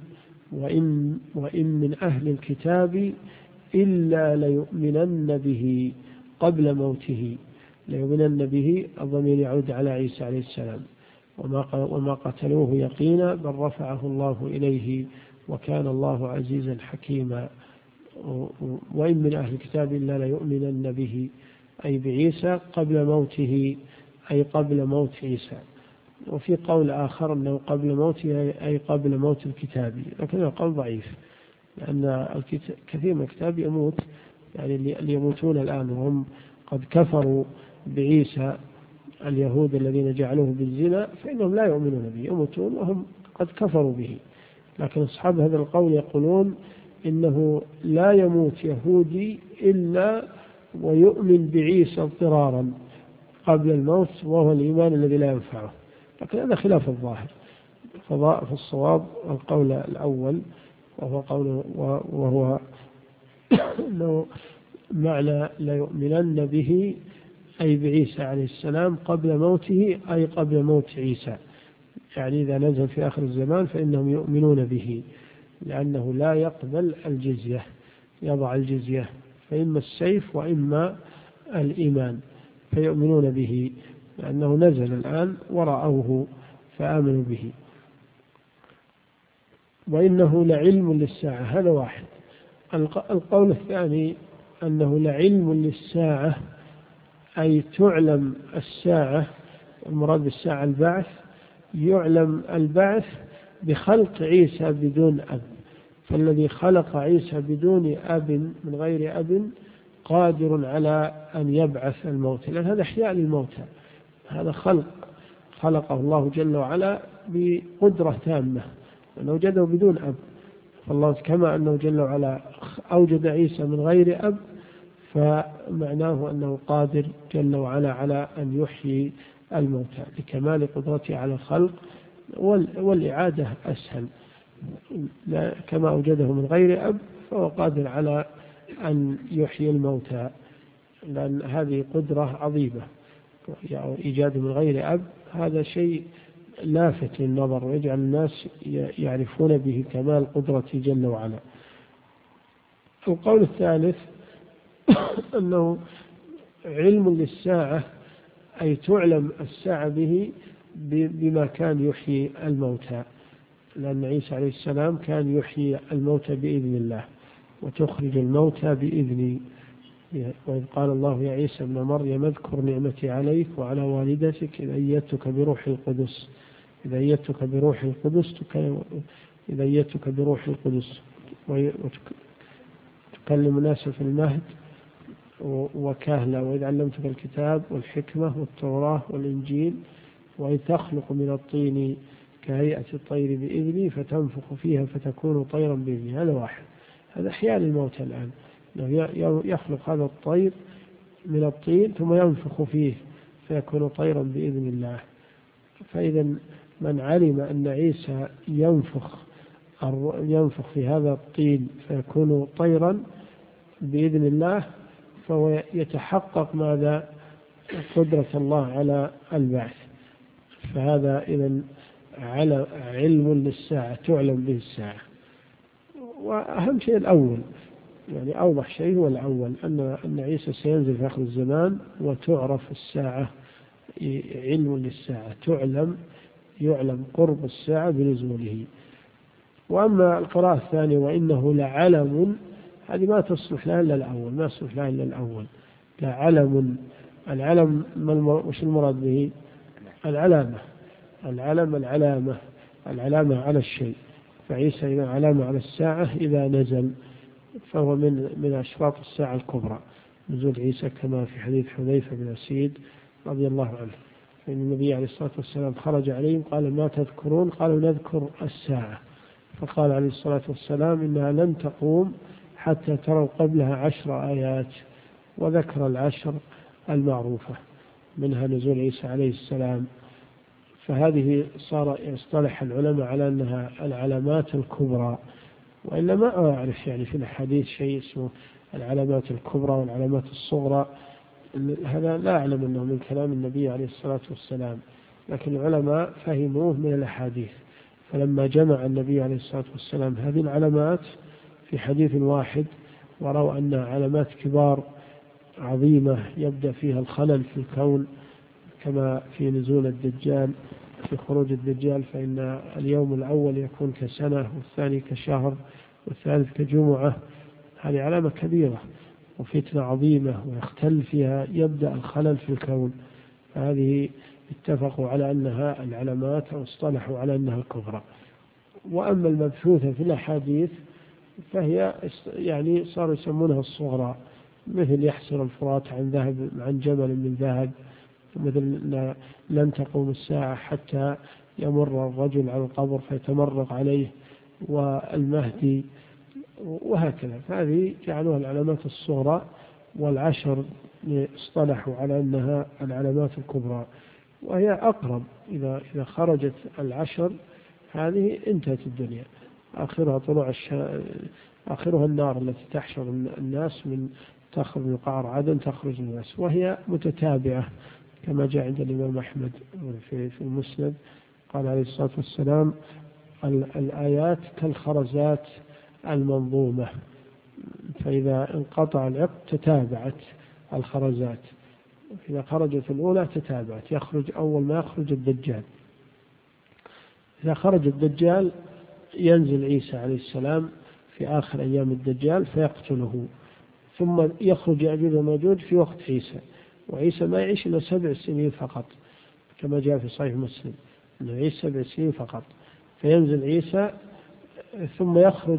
من أهل الكتاب إلا ليؤمنن به قبل موته. ليؤمنن به الضمير يعود على عيسى عليه السلام، وما قتلوه يقينا بل رفعه الله إليه وكان الله عزيزا حكيما. وإن من أهل الكتاب إلا ليؤمنن به أي بعيسى قبل موته، أي قبل موت عيسى. وفي قول آخر أنه قبل موته أي قبل موت الكتاب، لكن القول ضعيف، لأن كثير من الكتاب يموت، يعني اللي يموتون الآن وهم قد كفروا بعيسى، اليهود الذين جعلوه بالزنا، فإنهم لا يؤمنون به، يموتون وهم قد كفروا به. لكن أصحاب هذا القول يقولون إنه لا يموت يهودي إلا ويؤمن بعيسى اضطرارا قبل الموت، وهو الإيمان الذي لا ينفعه. لكن هذا خلاف الظاهر، فالصواب القول الأول، وهو أنه معنى لا يؤمنن به أي بعيسى عليه السلام قبل موته، أي قبل موت عيسى، يعني إذا نزل في آخر الزمان فإنهم يؤمنون به، لأنه لا يقبل الجزية، يضع الجزية، فإما السيف وإما الإيمان، فيؤمنون به لأنه نزل الآن ورأوه فآمنوا به. وإنه لعلم للساعة، هذا واحد. القول الثاني أنه لعلم للساعة أي تعلم الساعة، المراد بالساعة البعث، يعلم البعث بخلق عيسى بدون أب، فالذي خلق عيسى بدون أب من غير أب قادر على أن يبعث الموتى، لأن هذا إحياء للموتى، هذا خلقه الله جل وعلا بقدرة تامة، أنه وجده بدون أب. فالله كما أنه جل وعلا أوجد عيسى من غير أب، فمعناه أنه قادر جل وعلا على أن يحيي الموتى لكمال قدرته على الخلق، والإعادة أسهل. كما أوجده من غير أب فهو قادر على أن يحيي الموتى، لأن هذه قدرة عظيمة، يعني إيجاد من غير أب هذا شيء لافت للنظر، ويجعل الناس يعرفون به كمال قدرته جل وعلا. القول الثالث أنه علم للساعة أي تعلم الساعة به بما كان يحيي الموتى، لأن عيسى عليه السلام كان يحيي الموتى بإذن الله وتخرج الموتى بإذني. وإذ قال الله يا عيسى ابن مريم اذكر نعمتي عليك وعلى والدتك إذ أيدتك بروح القدس إذ أيدتك بروح القدس وتكلم الناس في المهد وكهلا، وإذ علمتك الكتاب والحكمة والتوراة والإنجيل، وإذ تخلق من الطين كهيئة الطير بإذني فتنفخ فيها فتكون طيرا بإذني. هذا واحد، هذا أحياء الموتى الآن، يخلق هذا الطير من الطين ثم ينفخ فيه فيكون طيرا بإذن الله. فإذا من علم أن عيسى ينفخ في هذا الطين فيكون طيرا بإذن الله فهو يتحقق ماذا؟ قدرة الله على البعث. فهذا إذن علم للساعة تعلم به الساعة. وأهم شيء الأول، يعني أوضح شيء هو الأول، أن عيسى سينزل في آخر الزمان وتعرف الساعة، علم للساعة يعلم قرب الساعة بنزوله. وأما القراءة الثانية وإنه لعلم، هذه ما تصلح لها إلا الأول، لعلم. العلم وش المراد به؟ العلامة على الشيء. فعيسى إذا علامة على الساعة إذا نزل فهو من أشراط الساعة الكبرى نزول عيسى، كما في حديث حذيفة بن أسيد رضي الله عنه، فإن النبي عليه الصلاة والسلام خرج عليهم قال ما تذكرون؟ قالوا نذكر الساعة. فقال عليه الصلاة والسلام إنها لن تقوم حتى تروا قبلها 10 آيات، وذكر 10 المعروفة منها نزول عيسى عليه السلام. فهذه يصطلح العلماء على أنها العلامات الكبرى، وإلا ما أعرف يعني في الحديث شيء اسمه العلامات الكبرى والعلامات الصغرى، هذا لا أعلم أنه من كلام النبي عليه الصلاة والسلام، لكن العلماء فهموه من الأحاديث. فلما جمع النبي عليه الصلاة والسلام هذه العلامات في حديث واحد ورأوا أن علامات كبار عظيمة يبدأ فيها الخلل في الكون، كما في نزول الدجال، في خروج الدجال، فإن اليوم الأول يكون كسنة والثاني كشهر والثالث كجمعة. هذه علامة كبيرة وفتنة عظيمة ويختل فيها يبدأ الخلل في الكون. هذه اتفقوا على أنها العلامات أو اصطلحوا على أنها الكبرى. وأما المبثوثة في الأحاديث فهي يعني صاروا يسمونها الصغرى، مثل يحسر الفرات عن جبل من ذهب، مثل لن تقوم الساعة حتى يمر الرجل على القبر فيتمرق عليه، والمهدي، وهكذا. هذه جعلوها العلامات الصغرى، وال10 اصطلحوا على أنها العلامات الكبرى، وهي أقرب. إذا خرجت 10 هذه انتهت الدنيا، آخرها النار التي تحشر الناس تخرج من قعر عدن، تخرج الناس، وهي متتابعة كما جاء عند الإمام أحمد في المسند، قال عليه الصلاة والسلام الآيات كالخرزات المنظومة، فإذا انقطع العقد تتابعت الخرزات، إذا خرجت الأولى تتابعت، يخرج أول ما يخرج الدجال. إذا خرج الدجال ينزل عيسى عليه السلام في آخر أيام الدجال فيقتله، ثم يخرج يأجوج وماجوج في وقت عيسى، وعيسى ما يعيش إلا 7 سنين فقط، كما جاء في صحيح مسلم أنه يعيش 7 سنين فقط. فينزل عيسى ثم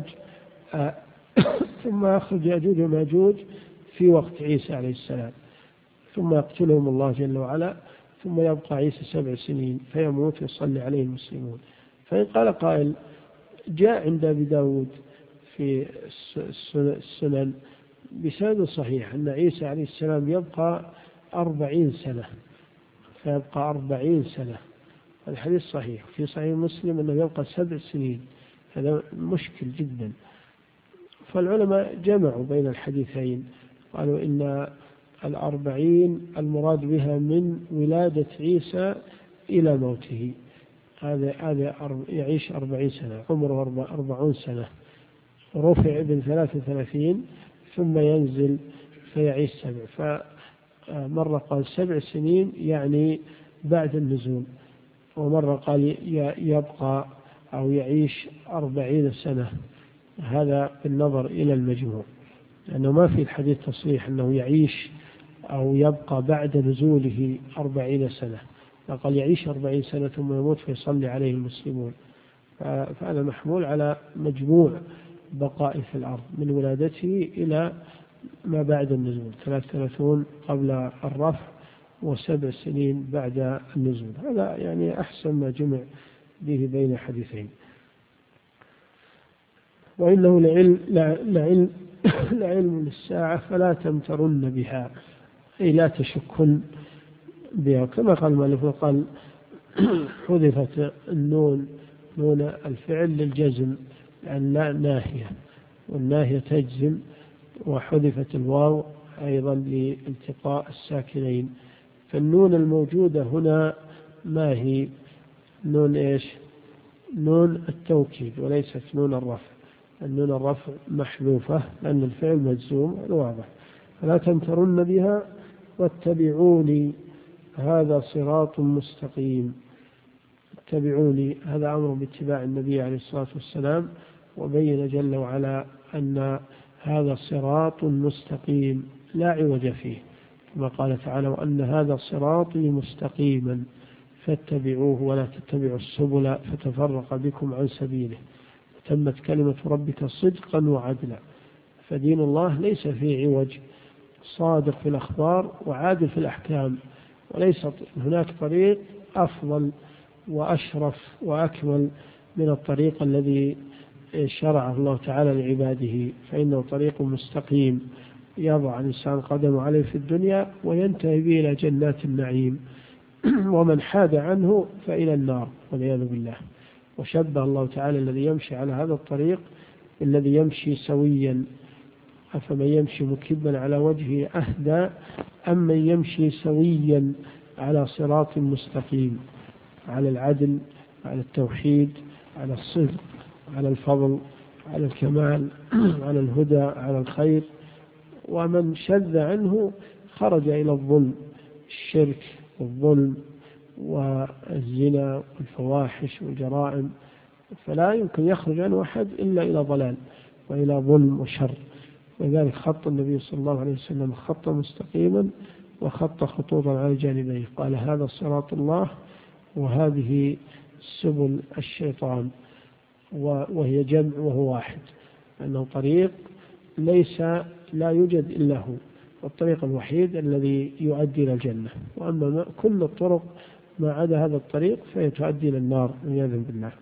يخرج يأجوج وماجوج في وقت عيسى عليه السلام، ثم يقتلهم الله جل وعلا، ثم يبقى عيسى 7 سنين فيموت ويصلي عليه المسلمون. فإن قال قائل جاء عند أبي داود في السنن بسند صحيح أن عيسى عليه السلام يبقى 40 سنة، فيبقى 40 سنة، الحديث صحيح. في صحيح مسلم أنه يبقى 7 سنين، هذا مشكل جدا. فالعلماء جمعوا بين الحديثين، قالوا إن 40 المراد بها من ولادة عيسى إلى موته، هذا يعيش 40 سنة، عمره 40 سنة، رفع ابن 33 ثم ينزل فيعيش 7. فمرة قال 7 سنين يعني بعد النزول، ومرة قال يبقى أو يعيش 40 سنة، هذا بالنظر إلى المجموع، لأنه ما في الحديث تصريح أنه يعيش أو يبقى بعد نزوله 40 سنة، قال يعيش 40 سنة ثم يموت فيصلي عليه المسلمون، فهذا محمول على مجموع بقاء في الأرض من ولادته إلى ما بعد النزول، 33 قبل الرفع و7 سنين بعد النزول. هذا يعني أحسن ما جمع به بين حديثين. وإنه لعلم للساعة فلا تمترن بها، أي لا تشكن بها، كما قال المؤلف قال حذفت النون نون الفعل للجزم لأن لا ناهية، والناهية تجزم، وحذفت الواو أيضا لالتقاء الساكنين. فالنون الموجودة هنا ما هي؟ نون إيش؟ نون التوكيد وليست نون الرفع. النون الرفع محذوفة لأن الفعل مجزوم واضح. فلا تمترن بها واتبعوني هذا صراط مستقيم. اتبعوني هذا أمر باتباع النبي عليه الصلاة والسلام، وبين جل وعلا أن هذا صراط مستقيم لا عوج فيه، كما قال تعالى وأن هذا صراطي مستقيما فاتبعوه ولا تتبعوا السبل فتفرق بكم عن سبيله تمت كلمة ربك صدقا وعدلا. فدين الله ليس فيه عوج، صادق في الأخبار وعادل في الأحكام، وليس هناك طريق أفضل وأشرف وأكمل من الطريق الذي شرعه الله تعالى لعباده، فإنه طريق مستقيم يضع الإنسان قدمه عليه في الدنيا وينتهي به إلى جنات النعيم، ومن حاد عنه فإلى النار والعياذ بالله. وشبه الله تعالى الذي يمشي على هذا الطريق الذي يمشي سويا، أفمن يمشي مكبا على وجهه أهدى أم من يمشي سويا على صراط مستقيم، على العدل، على التوحيد، على الصدق، على الفضل، على الكمال، على الهدى، على الخير. ومن شذ عنه خرج إلى الظلم، الشرك والظلم والزنا والفواحش والجرائم، فلا يمكن يخرج عنه أحد إلا إلى ضلال وإلى ظلم وشر. ولذلك خط النبي صلى الله عليه وسلم خطا مستقيما وخط خطوطا على الجانبين، قال هذا صراط الله وهذه سبل الشيطان، وهي جمع وهو واحد، أنه طريق ليس لا يوجد إلا هو، والطريق الوحيد الذي يؤدي إلى الجنة، وأما كل الطرق ما عدا هذا الطريق فهي تؤدي إلى النار والعياذ بالله.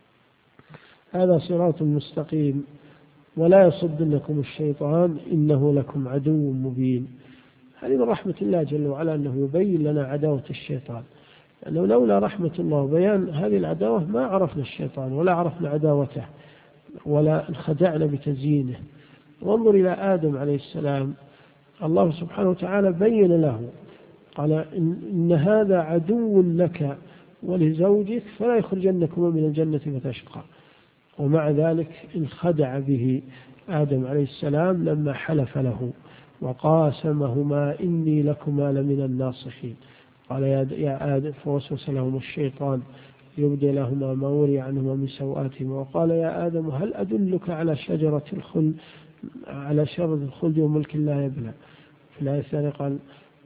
هذا صراط مستقيم ولا يصدنكم الشيطان إنه لكم عدو مبين. هذه من رحمة الله جل وعلا أنه يبين لنا عداوة الشيطان، لأنه لولا رحمة الله وبيان هذه العداوة ما عرفنا الشيطان ولا عرفنا عداوته ولا انخدعنا بتزيينه. وانظر إلى آدم عليه السلام، الله سبحانه وتعالى بين له قال إن هذا عدو لك ولزوجك فلا يخرجنكما من الجنة فتشقى، ومع ذلك انخدع به آدم عليه السلام لما حلف له وقاسمهما إني لكما لمن الناصحين. قال يا آدم فوسوس لهم الشيطان يبدي لهما ما وري عنهما من سوآتهما وقال يا آدم هل أدلك على شجرة الخلد وملك لا يبلى. في الآية الثانية قال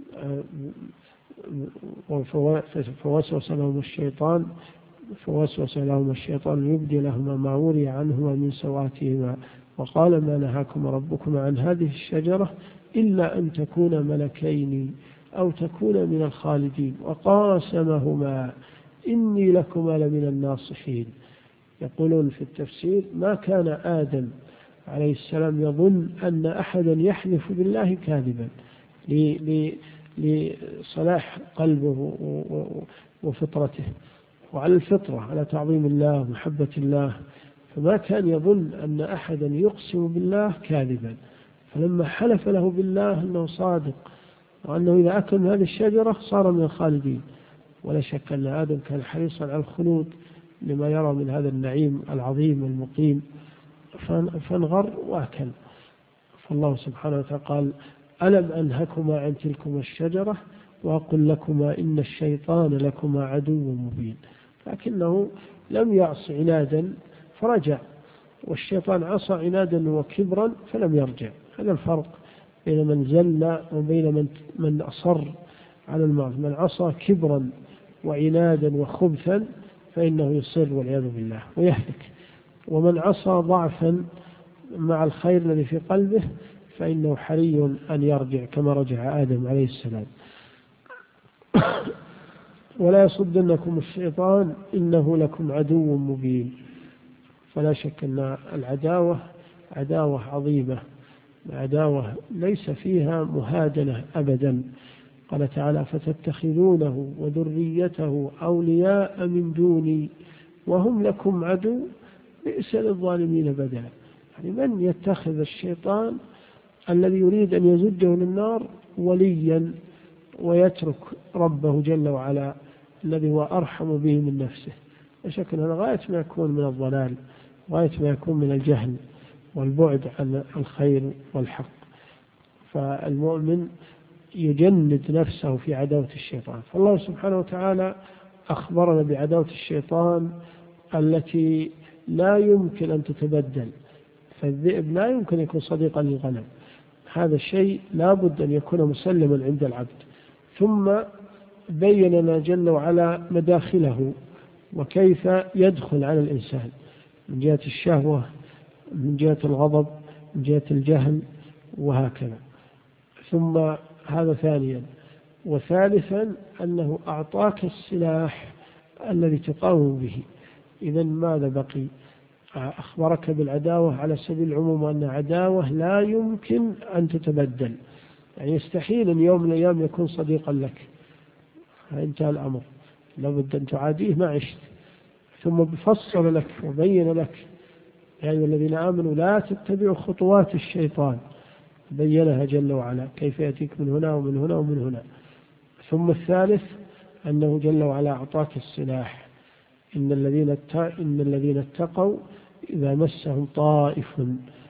فوسوس لهم الشيطان يبدي لهما ما وري عنهما من سوآتهما وقال ما نهاكما ربكما عن هذه الشجرة إلا أن تكونا ملكين أو تكونا من الخالدين وقاسمهما إني لكما لمن الناصحين. يقولون في التفسير ما كان آدم عليه السلام يظن أن أحدا يحلف بالله كاذبا لصلاح قلبه وفطرته وعلى الفطرة على تعظيم الله ومحبة الله، فما كان يظن أن أحدا يقسم بالله كاذبا. فلما حلف له بالله أنه صادق وأنه إذا أكل من هذه الشجرة صار من الخالدين، ولا شك أن آدم كان حريصا على الخلود لما يرى من هذا النعيم العظيم المقيم، فانغر وأكل. فالله سبحانه وتعالى قال ألم أنهكما عن تلكما الشجرة وأقل لكما إن الشيطان لكما عدو مبين. لكنه لم يعص عنادا فرجع، والشيطان عصى عنادا وكبرا فلم يرجع. هذا الفرق بين من زل وبين من أصر على المعصية. من عصى كبرا وعنادا وخبثا فإنه يصر والعياذ بالله ويهلك، ومن عصى ضعفا مع الخير الذي في قلبه فإنه حري أن يرجع كما رجع آدم عليه السلام. ولا يصدنكم الشيطان إنه لكم عدو مبين. فلا شك أن العداوة عداوة عظيمة، عداوة ليس فيها مهادنة أبدا. قال تعالى: فتتخذونه وذريته أولياء من دوني وهم لكم عدو بئس للظالمين بدلا. يعني من يتخذ الشيطان الذي يريد أن يزده للنار وليا ويترك ربه جل وعلا الذي هو أرحم به من نفسه، لا شك أنه غاية ما يكون من الضلال، غاية ما يكون من الجهل والبعد عن الخير والحق. فالمؤمن يجند نفسه في عداوة الشيطان. فالله سبحانه وتعالى أخبرنا بعداوة الشيطان التي لا يمكن أن تتبدل. فالذئب لا يمكن أن يكون صديقا للغنم، هذا الشيء لا بد أن يكون مسلما عند العبد. ثم بين لنا جل وعلا مداخله وكيف يدخل على الإنسان من جهة الشهوة، من جهة الغضب، من جهة الجهل، وهكذا. ثم هذا ثانيا. وثالثا أنه أعطاك السلاح الذي تقاوم به. إذن ماذا بقي؟ أخبرك بالعداوة على سبيل العموم، أن عداوة لا يمكن أن تتبدل، يعني يستحيل أن يوم من الأيام يكون صديقا لك، انتهى الأمر، لابد أن تعاديه ما عشت. ثم بفصل لك وبين لك: يا أيها الذين آمنوا لا تتبعوا خطوات الشيطان، بينها جل وعلا كيف يأتيك من هنا ومن هنا ومن هنا. ثم الثالث أنه جل وعلا أعطاك السلاح: إن الذين اتقوا إذا مسهم طائف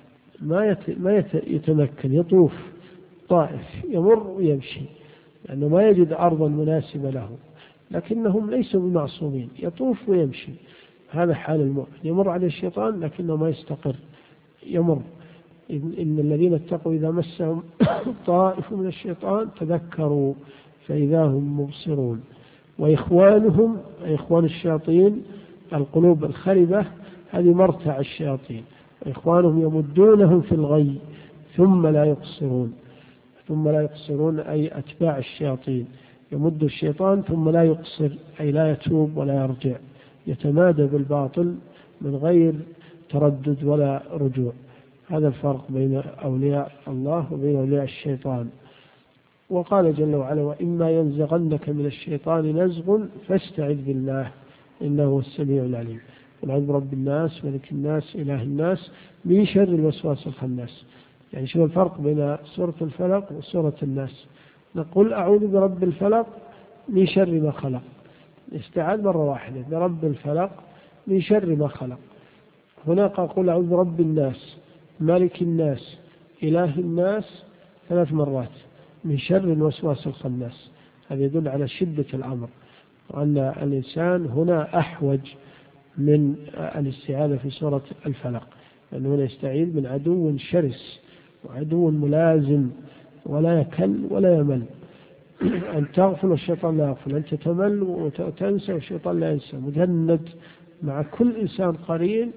ما يتمكن، يطوف طائف، يمر ويمشي، لأنه ما يجد أرضا مناسبة له، لكنهم ليسوا بمعصومين، يطوف ويمشي. هذا حال المؤمن، يمر عليه الشيطان لكنه ما يستقر، يمر. إن الذين اتقوا إذا مسهم طائف من الشيطان تذكروا فإذا هم مبصرون. وإخوانهم، إخوان الشياطين، القلوب الخربة، هذه مرتع الشياطين. إخوانهم يمدونهم في الغي ثم لا يقصرون. ثم لا يقصرون أي أتباع الشياطين، يمد الشيطان ثم لا يقصر أي لا يتوب ولا يرجع، يتمادى بالباطل من غير تردد ولا رجوع. هذا الفرق بين أولياء الله وبين أولياء الشيطان. وقال جل وعلا: وإما ينزغنك من الشيطان نزغ فاستعذ بالله إنه هو السميع العليم. قل برب الناس ملك الناس إله الناس من شر الوسواس الخناس. يعني شو الفرق بين سورة الفلق وسورة الناس؟ نقول أعوذ برب الفلق من شر ما خلق، استعاذ مرة واحدة برب الفلق من شر ما خلق. هناك أقول أعوذ برب الناس ملك الناس إله الناس 3 مرات من شر الوسواس الخناس. هذا يدل على شدة الأمر، وأن الإنسان هنا أحوج من الاستعاذة في سورة الفلق، لأنه هنا يستعيذ من عدو شرس وعدو ملازم ولا يكل ولا يمل. أن تغفل والشيطان لا يغفل، أن تتمل وتنسى والشيطان لا ينسى، مجند مع كل إنسان قرين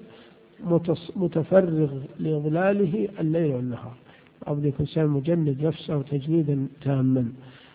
متفرغ لإضلاله الليل والنهار. أبدا يكون إنسان مجند نفسه تجنيدا تاما.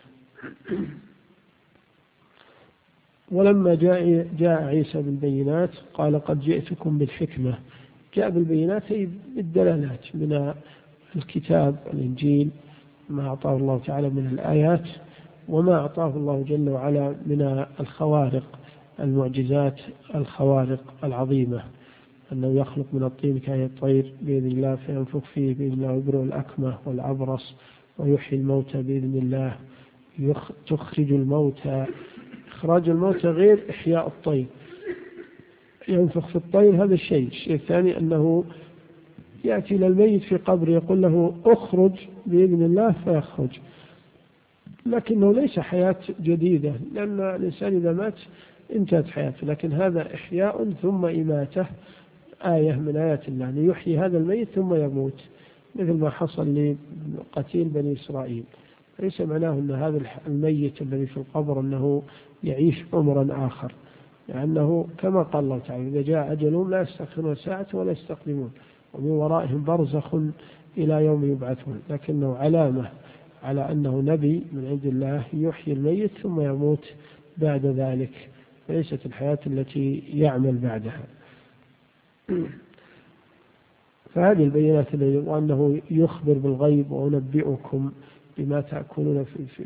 ولما جاء عيسى بالبينات قال قد جئتكم بالحكمة. جاء بالبينات أي بالدلالات من الكتاب الإنجيل، ما أعطاه الله تعالى من الآيات، وما أعطاه الله جل وعلا من الخوارق، المعجزات الخوارق العظيمة، أنه يخلق من الطين كهيئة الطير بإذن الله فينفخ فيه بإذن الله ويبرئ الأكمه والأبرص ويحيي الموتى بإذن الله، تخرج الموتى. إخراج الموتى غير إحياء الطير، ينفخ في الطير هذا الشيء. الشيء الثاني أنه يأتي إلى الميت في قبر يقول له أخرج بإذن الله فيخرج، لكنه ليس حياة جديدة، لأن الإنسان إذا مات انتهت حياته. لكن هذا إحياء ثم إماتة، آية من آيات الله أن يحيي هذا الميت ثم يموت، مثل ما حصل لقتيل بني إسرائيل. ليس معناه أن هذا الميت الذي في القبر أنه يعيش عمرا آخر، لأنه كما قال الله تعالى إذا جاء أجلهم لا يستأخرون ساعة ولا يستقدمون ومن ورائهم برزخ إلى يوم يبعثون، لكنه علامة على أنه نبي من عند الله يحيي الميت ثم يموت بعد ذلك، ليست الحياة التي يعمل بعدها. فهذه البينات وأنه يخبر بالغيب وأنبئكم بما تأكلون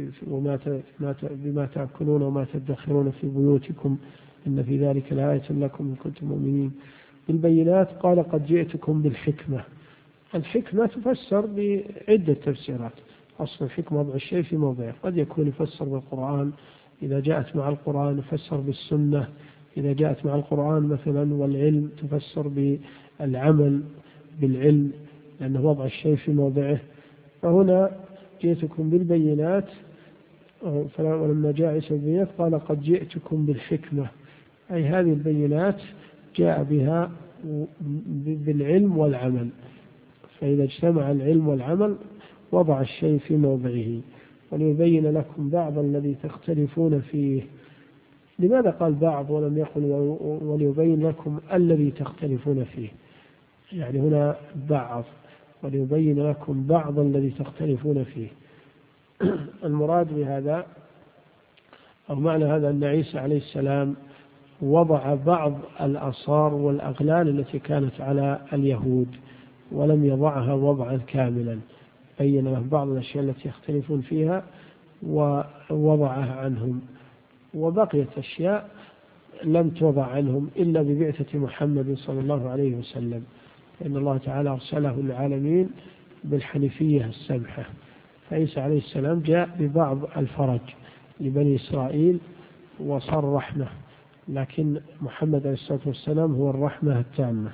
بما تأكلون وما تدخرون في بيوتكم إن في ذلك لآية لكم إن كنتم مؤمنين. بالبينات قال قد جئتكم بالحكمة. الحكمة تفسر بعدة تفسيرات. أصل الحكمة وضع الشيء في موضعه، قد يكون يفسر بالقرآن إذا جاءت مع القرآن، يفسر بالسنة إذا جاءت مع القرآن مثلا، والعلم تفسر بالعمل بالعلم لأنه وضع الشيء في موضعه. فهنا جئتكم بالبينات، ولما جاء عيسى بالبينات قال قد جئتكم بالحكمة، أي هذه البينات جاء بها بالعلم والعمل، فإذا اجتمع العلم والعمل وضع الشيء في موضعه. وليبين لكم بعض الذي تختلفون فيه. لماذا قال بعض ولم يقل وليبين لكم الذي تختلفون فيه؟ يعني هنا بعض، وليبين لكم بعض الذي تختلفون فيه. المراد بهذا أو معنى هذا أن عيسى عليه السلام وضع بعض الآثار والأغلال التي كانت على اليهود ولم يضعها وضعا كاملا، بين له بعض الأشياء التي يختلفون فيها ووضعها عنهم، وبقيت أشياء لم توضع عنهم إلا ببعثة محمد صلى الله عليه وسلم، لأن الله تعالى أرسله للعالمين بالحنيفية السمحة. فعيسى عليه السلام جاء ببعض الفرج لبني إسرائيل وصار رحمة، لكن محمد عليه الصلاة والسلام هو الرحمة التامة.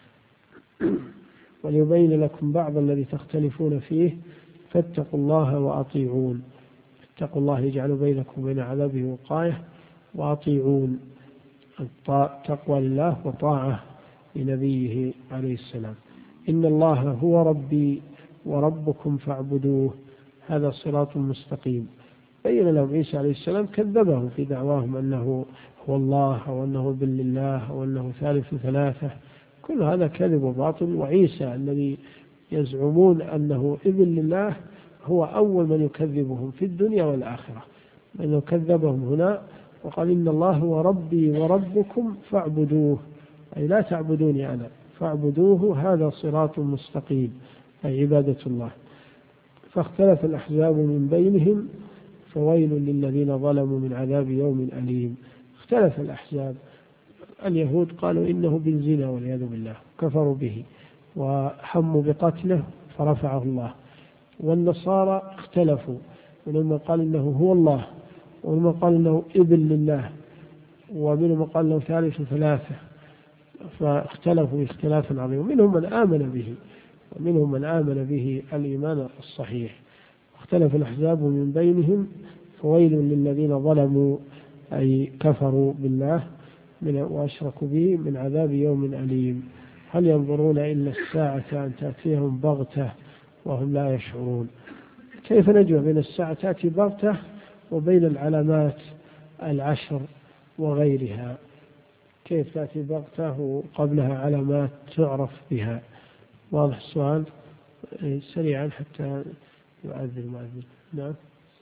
وليبين لكم بعض الذي تختلفون فيه فاتقوا الله وأطيعون. اتقوا الله يجعل بينكم وبين عذابه وقاية، وأطيعون تقوى لله وطاعة لنبيه عليه السلام. إن الله هو ربي وربكم فاعبدوه هذا صراط مستقيم. بين لهم عيسى عليه السلام كذبهم في دعواهم أنه هو الله أو أنه ابن لله أو أنه ثالث ثلاثة، كل هذا كذب وباطل. وعيسى الذي يزعمون أنه ابن لله هو أول من يكذبهم في الدنيا والآخرة، لأنه كذبهم هنا وقال إن الله هو ربي وربكم فاعبدوه، أي لا تعبدوني أنا فاعبدوه هذا صراط مستقيم، أي عبادة الله. فاختلف الأحزاب من بينهم فويل للذين ظلموا من عذاب يوم أليم. اختلف الأحزاب، اليهود قالوا إنه بالزنا والعياذ بالله كفروا به وحموا بقتله فرفعه الله، والنصارى اختلفوا، ومنهم قال إنه هو الله، ومنهم قال إنه ابن لله، ومنهم قال إنه ثالث ثلاثة، فاختلفوا اختلافا عظيما. منهم من آمن به ومنهم من آمن به الإيمان الصحيح. اختلف الأحزاب من بينهم فويل للذين ظلموا أي كفروا بالله وأشركوا به من عذاب يوم أليم. هل ينظرون إلا الساعة أن تأتيهم بغتة وهم لا يشعرون؟ كيف نجمع بين الساعة تأتي بغتة وبين العلامات العشر وغيرها؟ كيف تأتي بغتة وقبلها علامات تعرف بها؟ واضح السؤال؟ سريعا حتى يؤذن المؤذن. نعم.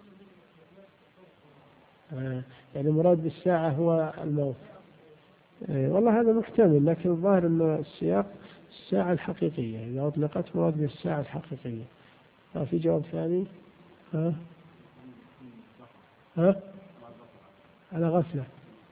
يعني المراد بالساعة هو الموت. والله هذا محتمل، لكن الظاهر أن السياق الساعة الحقيقية، إذا أطلقت مراد بالساعة الحقيقية. في جواب ثاني؟ على غفلة.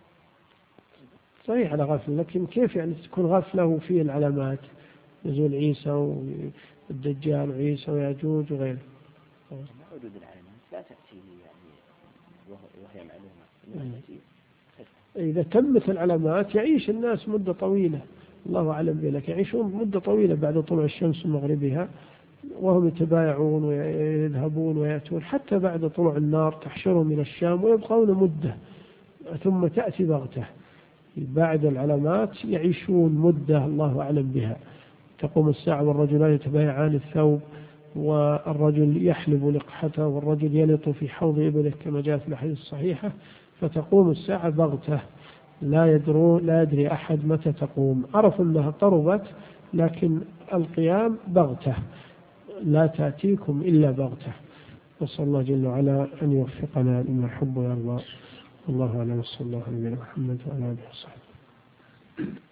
صحيح على غفلة، لكن كيف يعني تكون غفلة وفيه العلامات نزول عيسى والدجال وعيسى وياجوج وغيره؟ حدود العلامات لا تأتي يعني وهي معلومة. إذا تمت العلامات يعيش الناس مدة طويلة، الله أعلم بذلك، يعيشون مدة طويلة بعد طلوع الشمس من مغربها وهم يتبايعون ويذهبون ويأتون، حتى بعد طلوع النار تحشرهم من الشام ويبقون مدة ثم تأتي بغتة. بعد العلامات يعيشون مدة الله أعلم بها، تقوم الساعة والرجلان يتبايعان الثوب، والرجل يحلب لقحته، والرجل يلط في حوض إبله كما جاء في الحديث الصحيحة. فتقوم الساعة بغتة، لا يدري أحد متى تقوم. عرف أنها قربت، لكن القيام بغتة، لا تأتيكم إلا بغتة. نسأل الله جل وعلا أن يوفقنا لما يحب ويرضى. الله أعلم، صلى الله عليه وسلم محمد وعلى آله وصحبه.